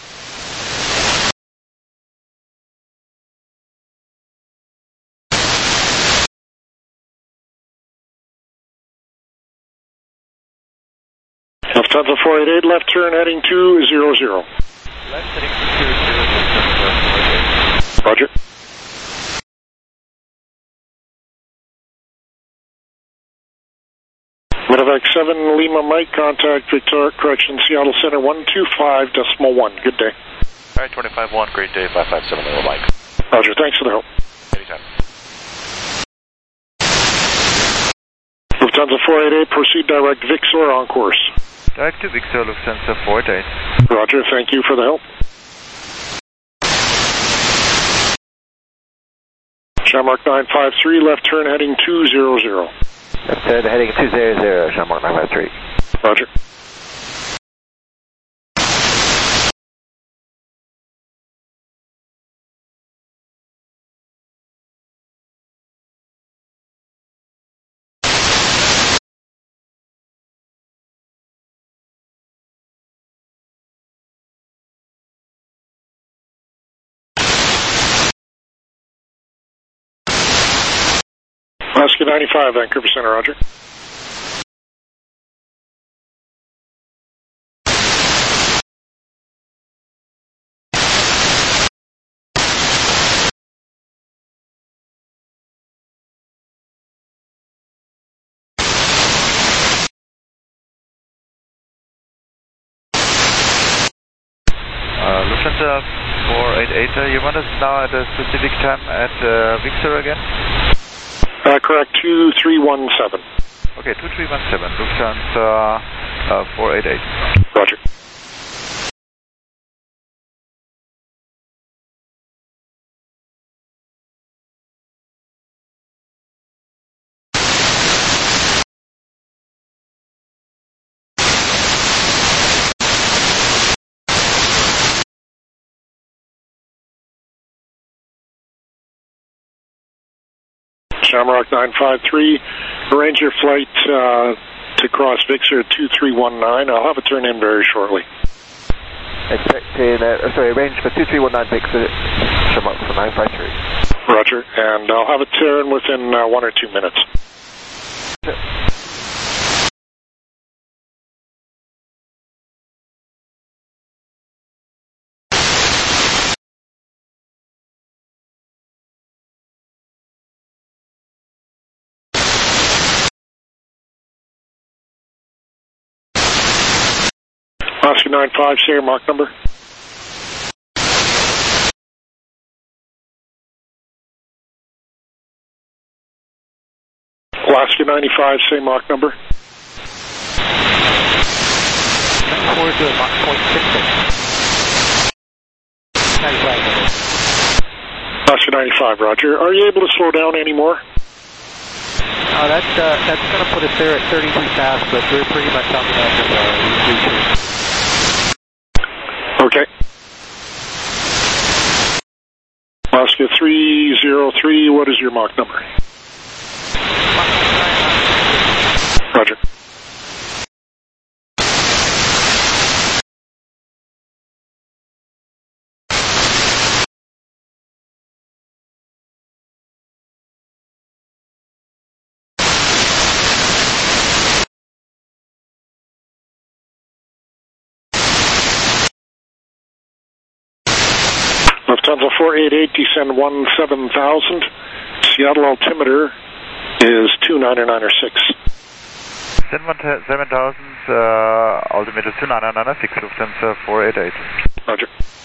Lufthansa four eight eight, left turn heading two zero zero. Left heading two zero zero. Roger. Medevac seven Lima Mike, contact Victoria, correction, Seattle Center one two five decimal one. Good day. All right, twenty-five one, great day, five five seven Lima Mike. Roger, thanks for the help. Anytime. Lufthansa four eight eight, proceed direct Vixor on course. Direct to Vixor, Lufthansa four eight eight. Roger, thank you for the help. Shamrock nine five three, left turn heading two zero zero. Left turn heading two zero zero, Shamrock nine five three. Roger. Alaska ninety-five, Vancouver Center, roger. Uh, Lufthansa four eight eight, uh, you want us now at a specific time at uh, Vixor again? Uh, correct, two three one seven. Okay, two three one seven, Lufthansa uh, four eight eight. Roger. Shamrock nine five three, arrange your flight uh, to cross Vixor two three one nine. I'll have it turn in very shortly. Expecting, uh, sorry, arrange for two three one nine Vixor, Shamrock for nine five three. Roger, and I'll have it turn within uh, one or two minutes. Oscar nine five, say your Mach number. Alaska ninety-five, say Mach number. four zero Mach point six six. ninety-five. Oscar ninety-five, roger. Are you able to slow down anymore? Oh, that's, uh, that's going to put us there at thirty-three fast, but we're pretty much on the edge of uh, V two. Okay. Oscar three zero three, what is your Mach number? Roger. Lufthansa four eight eight, descend one seven thousand. Seattle altimeter is two nine nine six. seven thousand, uh, altimeter two nine nine six, Lufthansa four eight eight. Roger.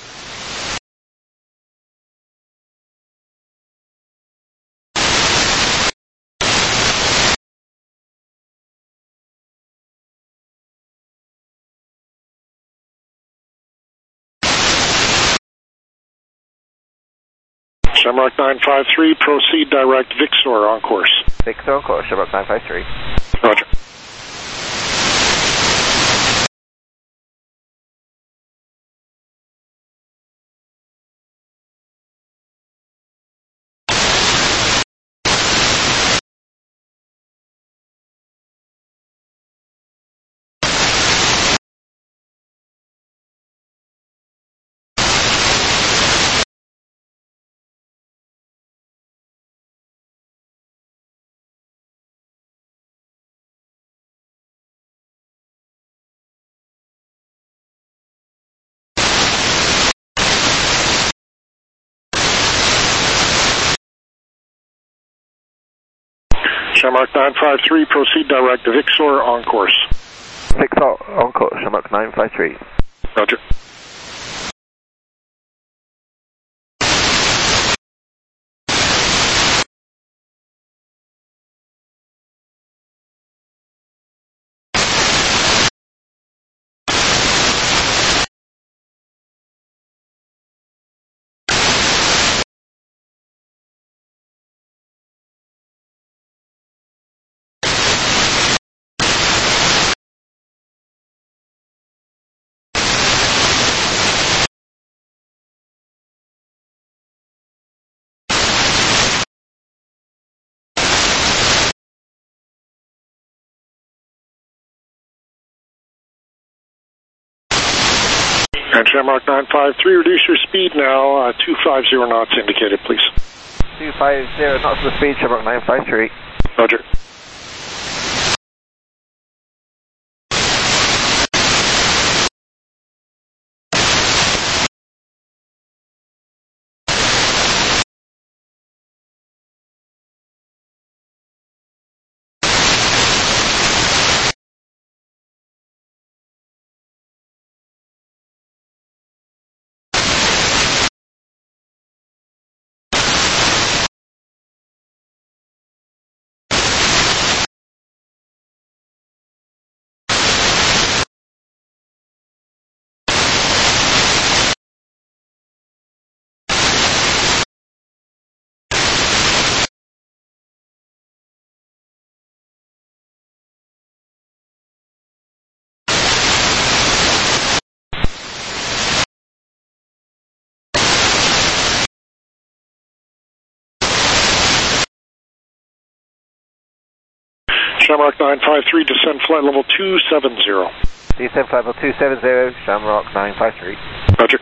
Shamrock nine five three, proceed direct Vixor on course. Vixor on course, Shamrock nine five three. Roger. Shamrock nine five three, proceed direct Vixor on course. Vixor on course, Shamrock nine five three. Roger. And Shamrock nine five three, reduce your speed now, uh, two fifty knots indicated, please. two fifty knots of the speed, Shamrock nine five three. Roger. Shamrock nine five three, descend flight level two seventy. Descend flight level two seventy, Shamrock nine five three. Roger.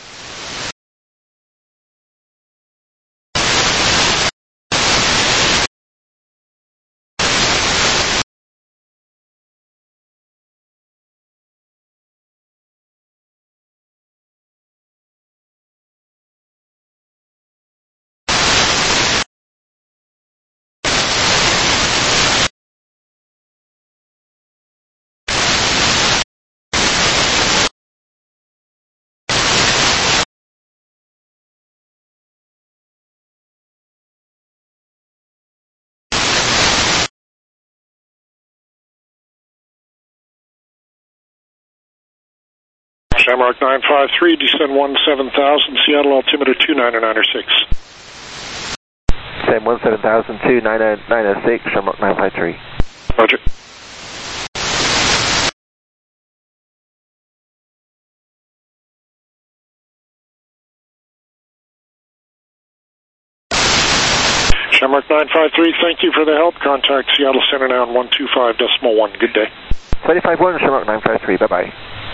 Shamrock nine five three, descend one seven thousand, Seattle altimeter two nine nine six. Descend one seven thousand, two nine nine six, Shamrock nine five three. Roger. Shamrock nine five three, thank you for the help. Contact Seattle Center now on one two five decimal one. Good day. twenty-five one, Shamrock nine five three, bye-bye.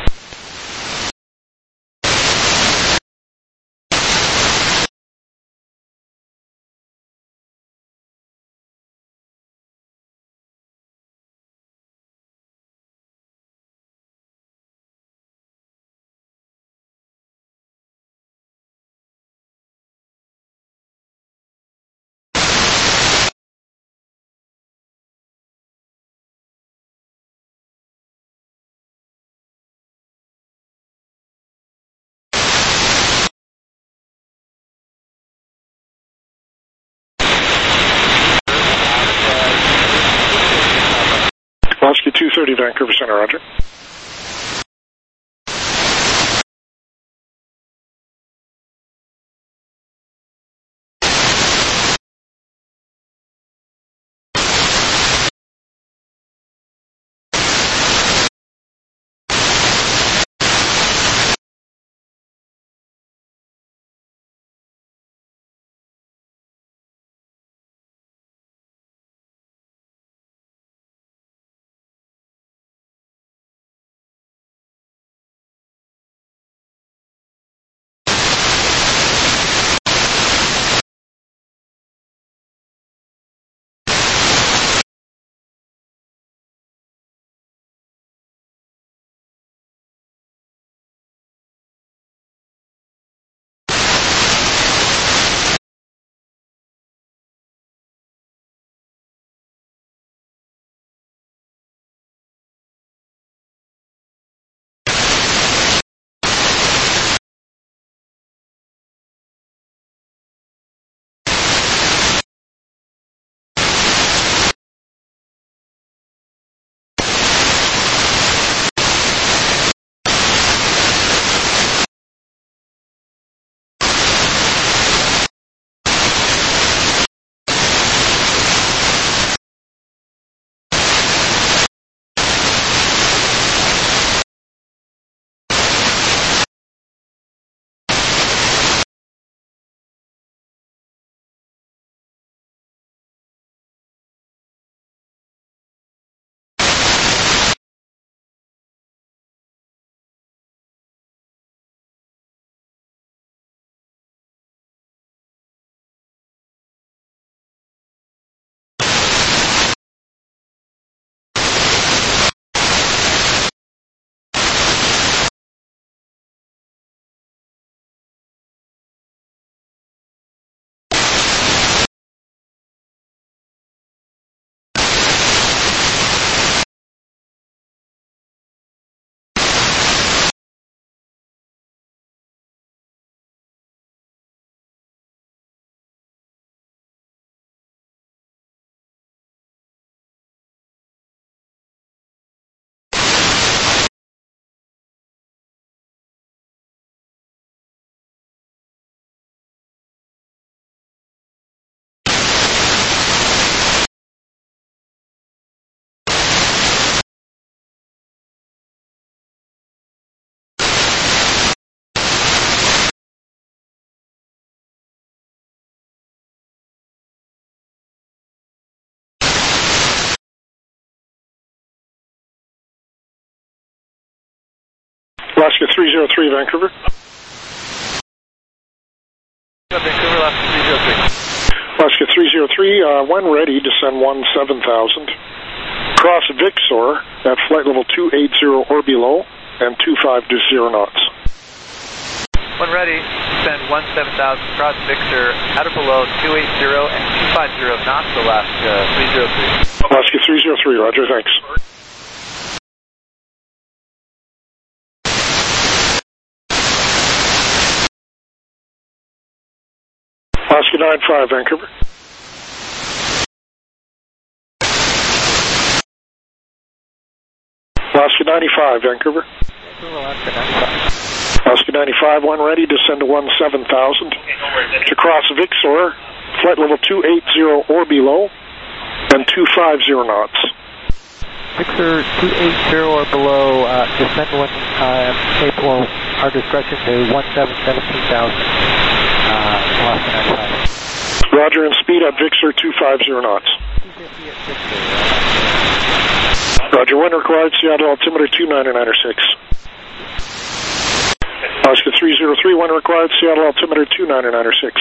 Kowalski two thirty, Vancouver Center, roger. Alaska three zero three, Vancouver. Vancouver, Alaska three zero three. Alaska three zero three, uh, when ready, descend one seven thousand. Cross Vixor at flight level two eighty or below, and two five to zero knots. When ready, descend one seven thousand, cross Vixor at or below two eighty and two five zero knots, Alaska three zero three. Alaska three zero three, roger, thanks. Alaska nine five, Vancouver. Alaska ninety-five, Vancouver. Alaska ninety-five. Alaska ninety-five, when ready, descend to one seven thousand. To cross Vixor, flight level two eighty or below, and two five zero knots. Vixor two eighty or below, uh, descend one uh, April, our discretion to one seven seventeen thousand, uh, Alaska ninety-five. Roger, and speed at Vixor two five zero knots. Roger, wind required, Seattle altimeter two nine nine six. Alaska three zero three, wind required, Seattle altimeter two nine nine six.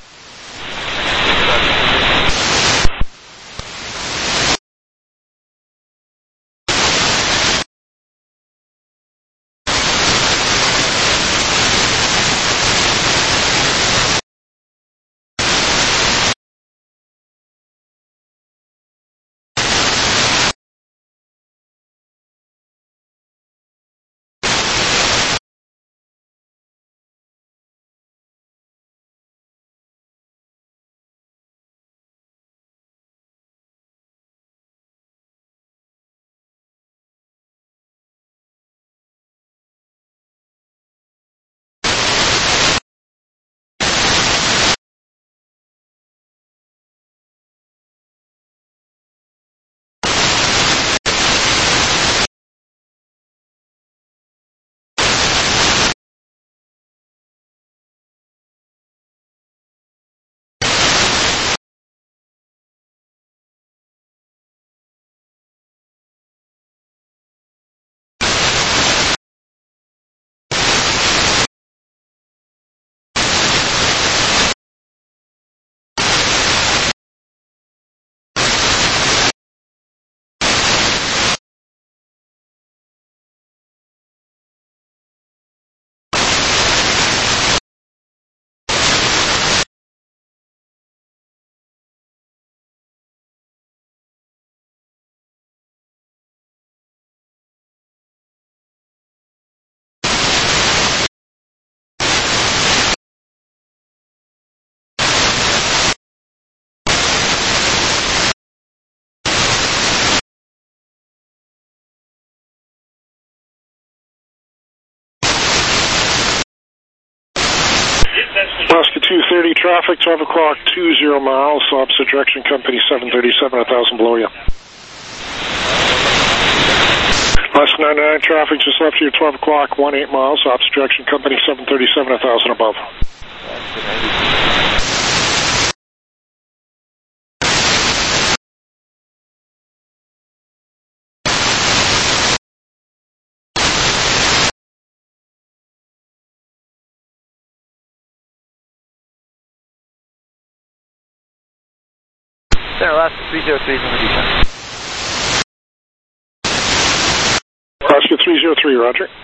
Alaska two thirty, traffic, twelve o'clock, two zero miles, opposite direction, company seven thirty-seven, one thousand below you. Alaska ninety-nine, traffic, just left you, twelve o'clock, one eight miles, opposite direction, company seven thirty-seven, one thousand above. Center, Alaska three zero three from the descent. Alaska three zero three, roger.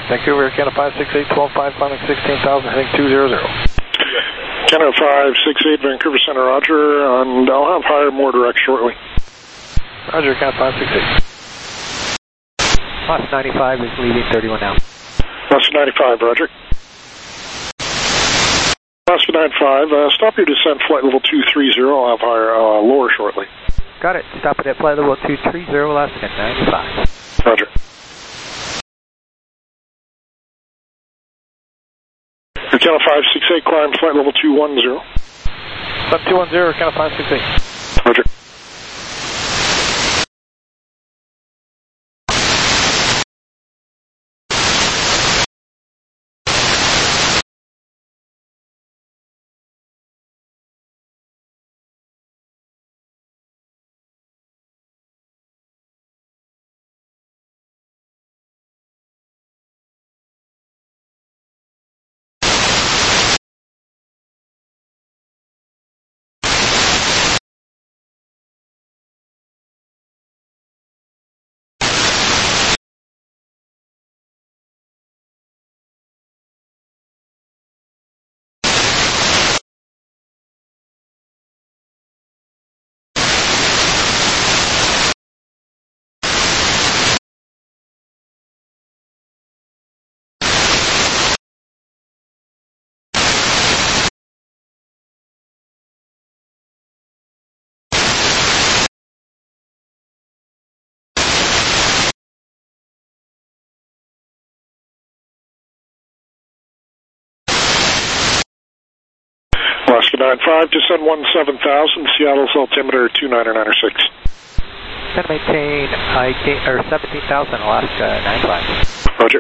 Vancouver, Canada five six eight, twelve five, climbing sixteen thousand, heading two hundred. Canada five six eight, Vancouver Center, roger, and I'll have higher, more direct shortly. Roger, Canada five six eight. Plus ninety-five is leading thirty-one now. Plus ninety-five, roger. Plus ninety-five, uh, stop your descent, flight level two three zero, I'll have higher, uh, lower shortly. Got it. Stop it at flight level two three zero, last at ninety-five. Roger. Canada five six eight, climb flight level two one zero. Stop two one zero, Canada five six eight. Roger. Alaska nine five, descend one seven thousand, Seattle's altimeter two nine nine six. Gonna maintain eighteen, or seventeen thousand, Alaska nine five. Roger.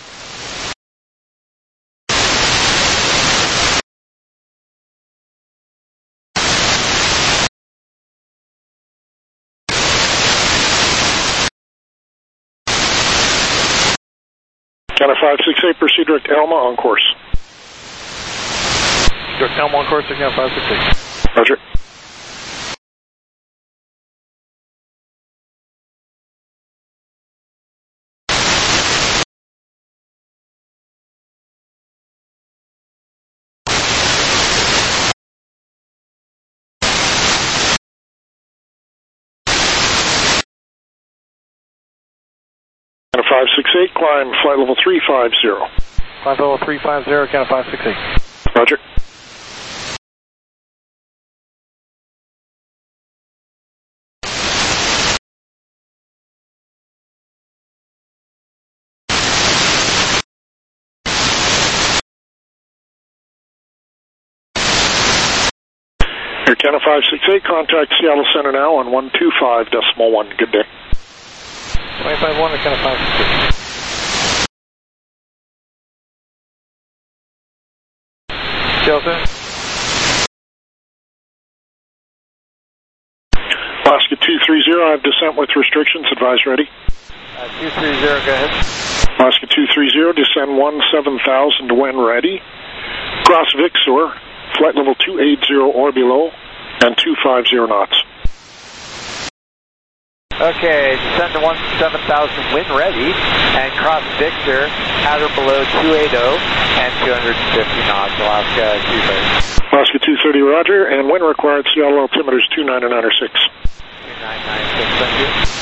Canada five six eight, proceed direct Elma on course. Direct Elma on course, Canada five six eight. Roger. Canada five six eight, climb flight level three five zero. Climb level three five zero, Canada five six eight. Roger. Air Canada five six eight, contact Seattle Center now on one two five decimal one. Good day. twenty-five one, Canada five six eight. Delta. Alaska two three zero, I have descent with restrictions, advise ready. Uh, two three zero, go ahead. Alaska two three zero, descend one seven thousand when ready. Cross Vixor, flight level two eight zero or below, and two five zero knots. Okay, descend to one seven thousand when ready, and cross Victor at or below two eighty and two hundred fifty knots, Alaska two thirty. Alaska two thirty, roger, and when required, Seattle altimeter is two nine nine six. two nine nine six, thank you.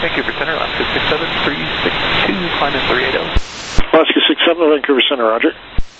Vancouver Center, Alaska six seven three six two, climbing three eighty. Alaska six seven, Vancouver Center, roger.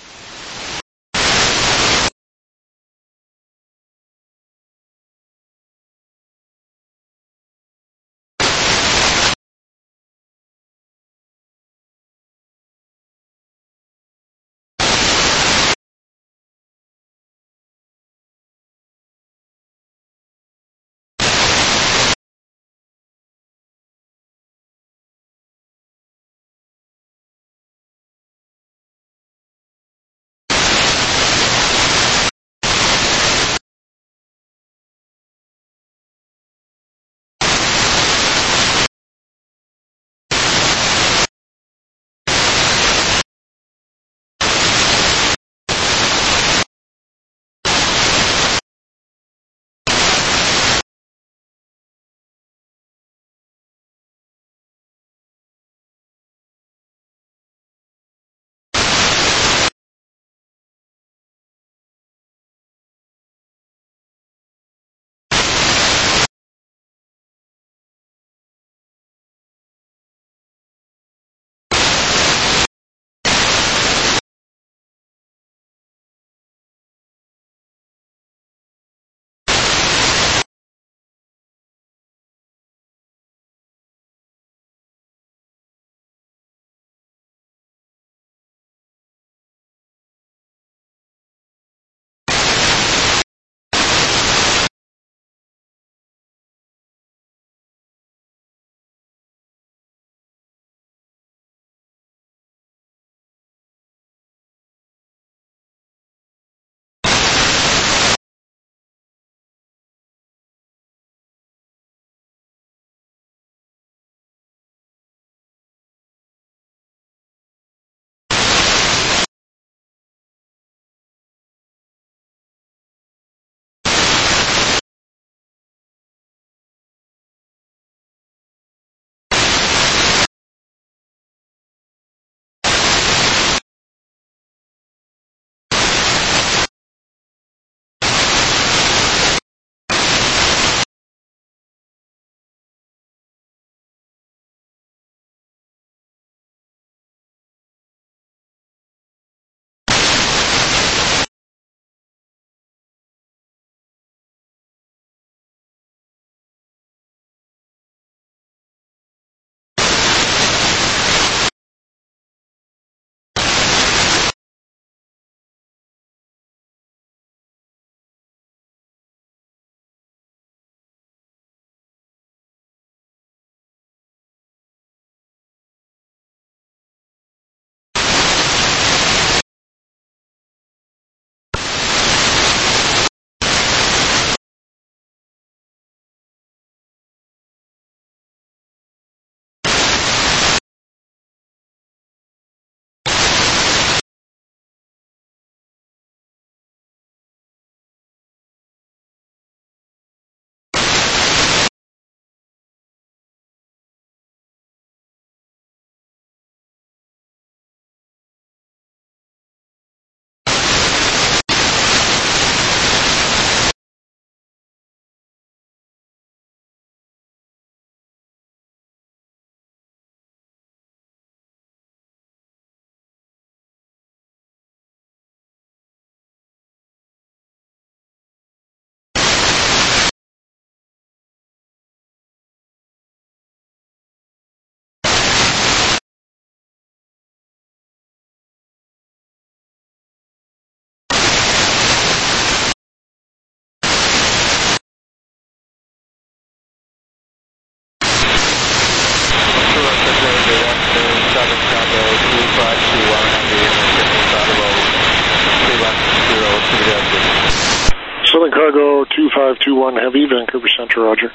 Southern Cargo two five two one Heavy, Vancouver Center, roger.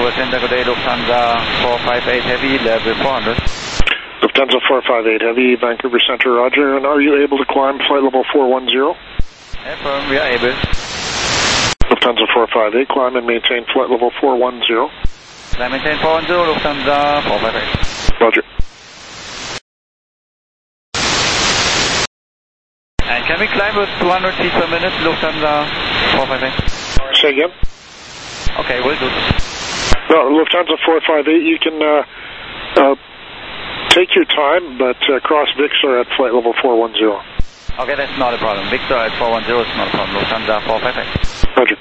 Center, good day, Lufthansa four five eight Heavy, level four hundred. Lufthansa four five eight Heavy, Vancouver Center, roger. And are you able to climb flight level four one zero? Affirm, we are able. Lufthansa four five eight, climb and maintain flight level four one zero. Climb maintain four one zero, Lufthansa four five eight. Roger. And can we climb with two hundred feet per minute, Lufthansa four five eight? Say again? Okay, we'll do this. No, Lufthansa four five eight, you can uh, uh, take your time, but uh, cross Victor at flight level four one zero. Okay, that's not a problem. Victor at four one zero is not a problem. Lufthansa four five eight. Roger.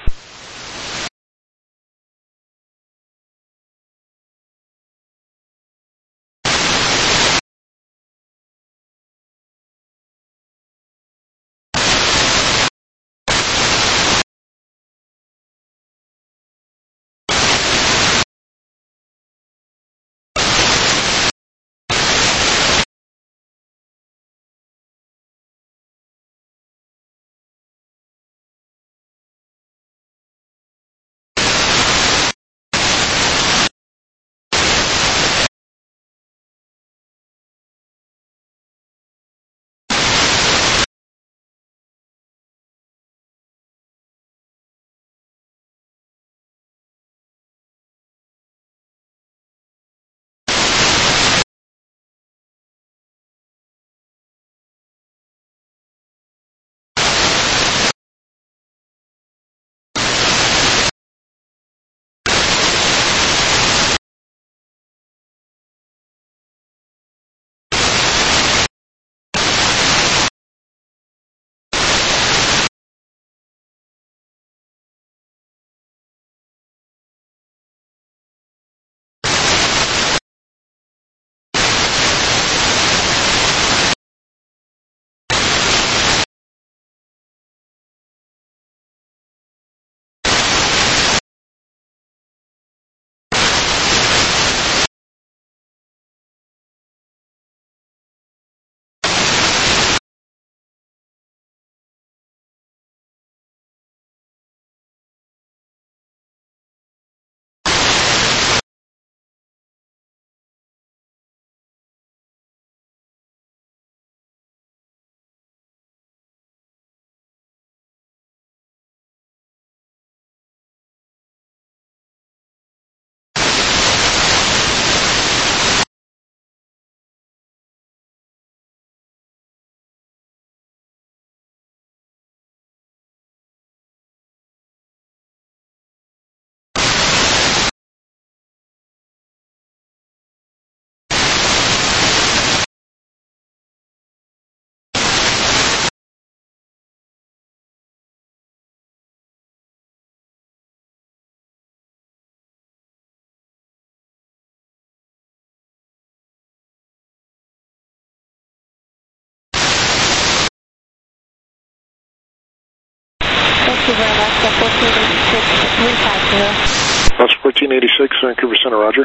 Thank you very much. fourteen eighty-six, three five zero. That's fourteen eighty-six, Vancouver Center, roger.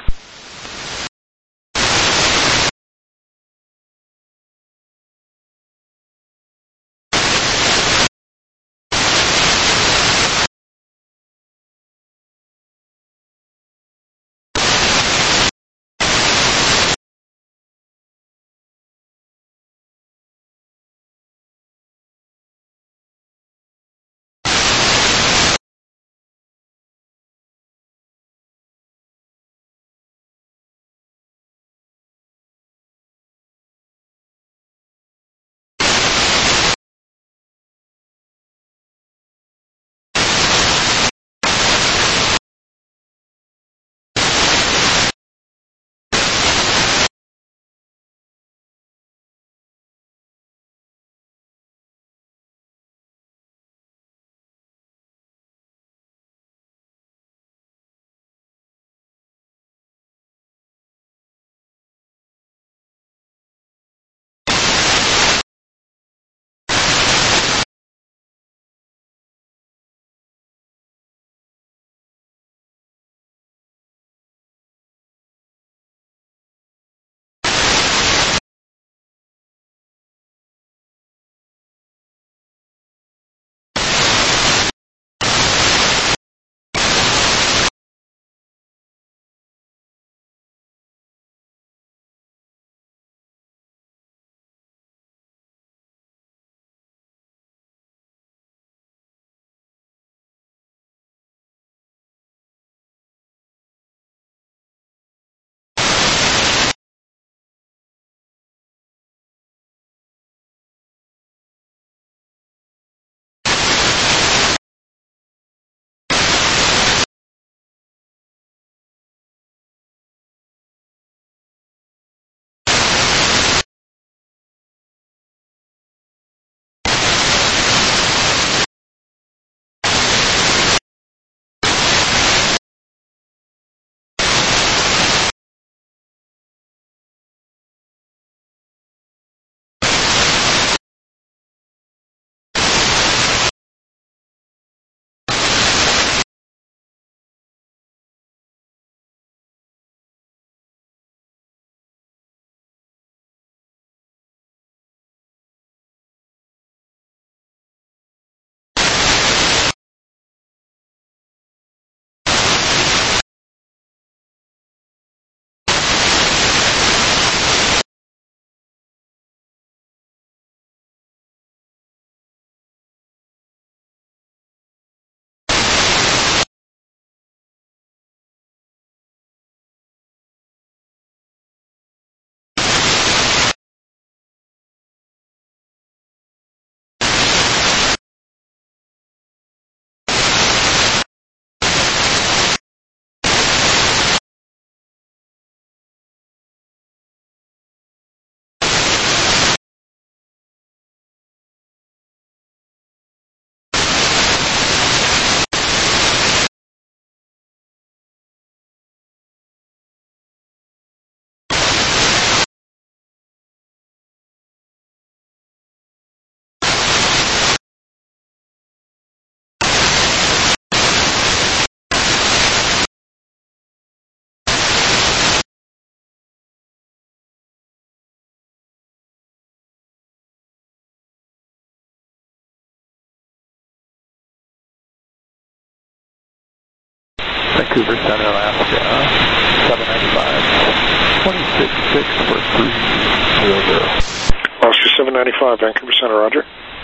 Vancouver Center, Alaska, seven ninety-five, twenty-six six for three hundred. Oscar seven ninety-five, Vancouver Center, roger.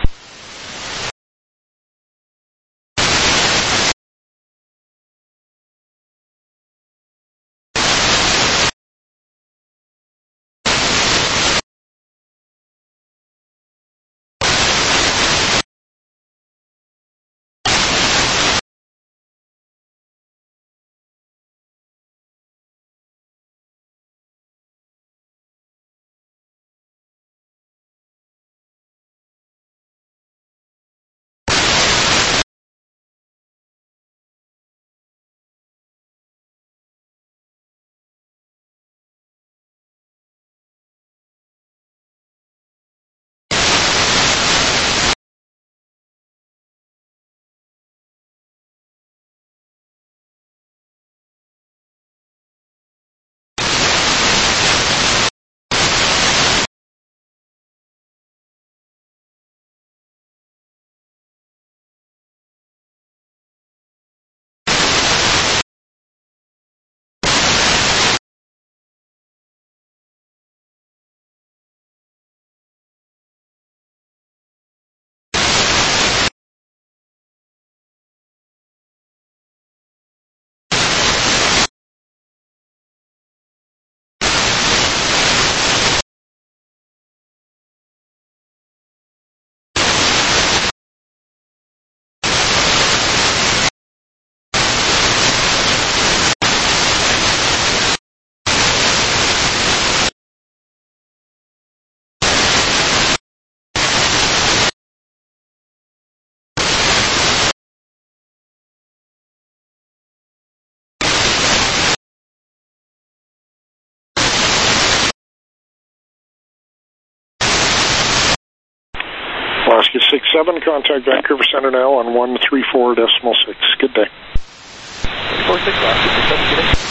Alaska six seven, contact Vancouver Center now on one three four decimal six. Good day. four six, Alaska six seven, good day.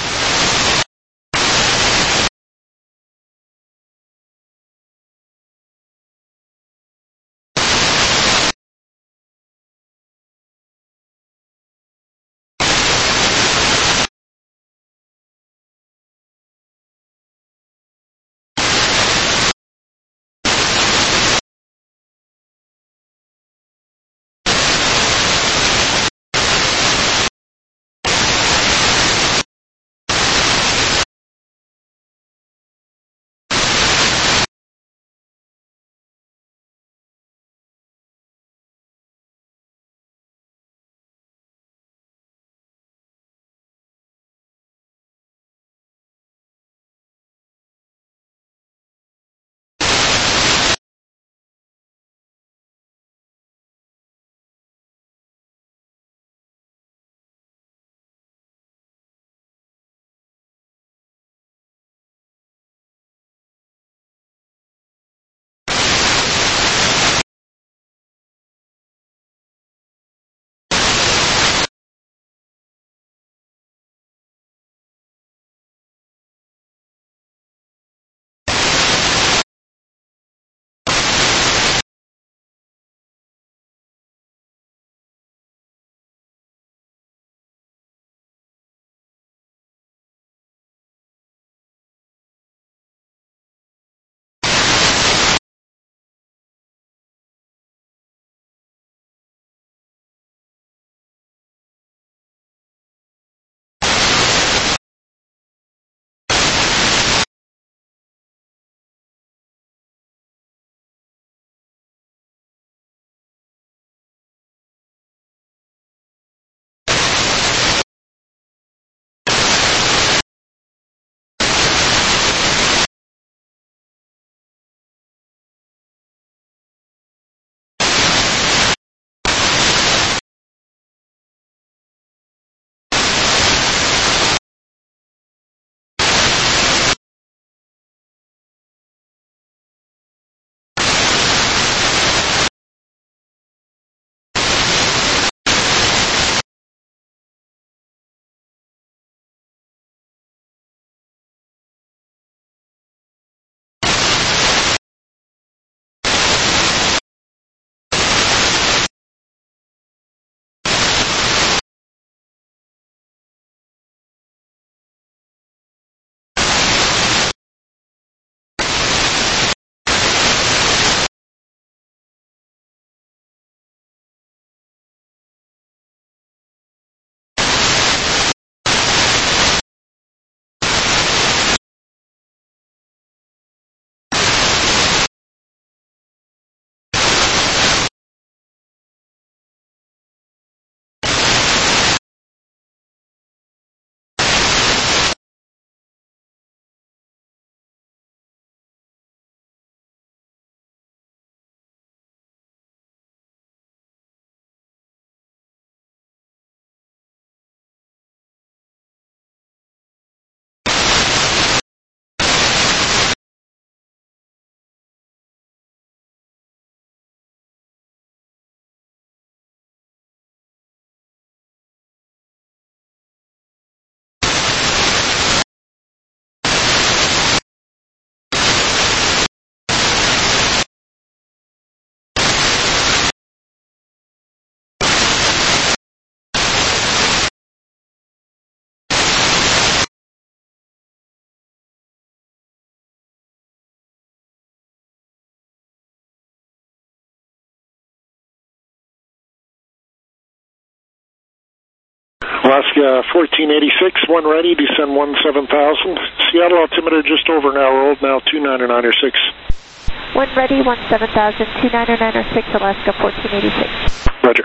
Alaska fourteen eighty-six, one ready, descend one seven thousand. Seattle altimeter just over an hour old now, two nine nine six. One ready, one seven thousand, two nine nine six, Alaska fourteen eighty-six. Roger.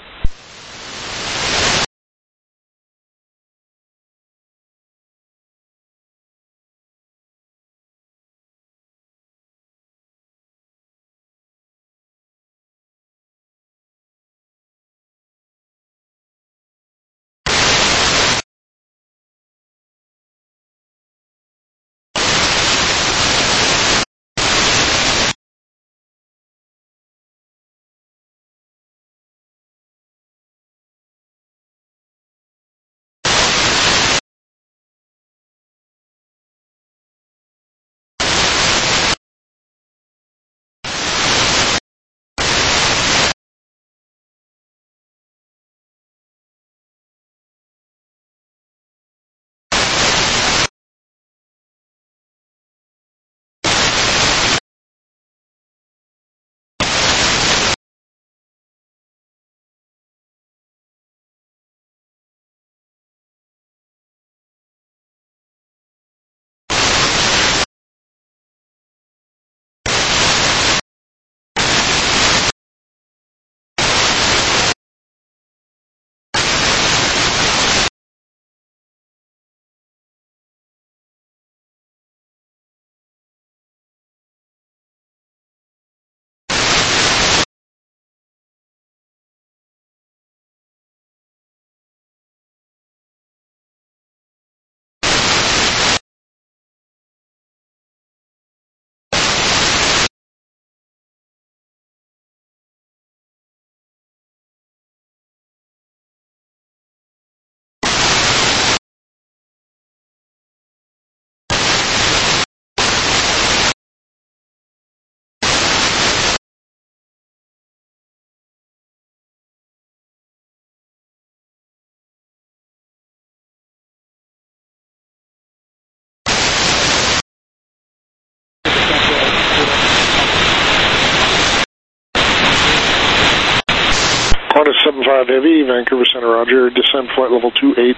Qantas seven five Heavy, Vancouver Center, roger. Descend flight level two eighty.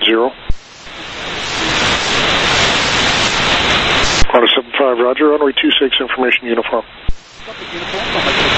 Qantas seven five, roger. Runway two six, information uniform.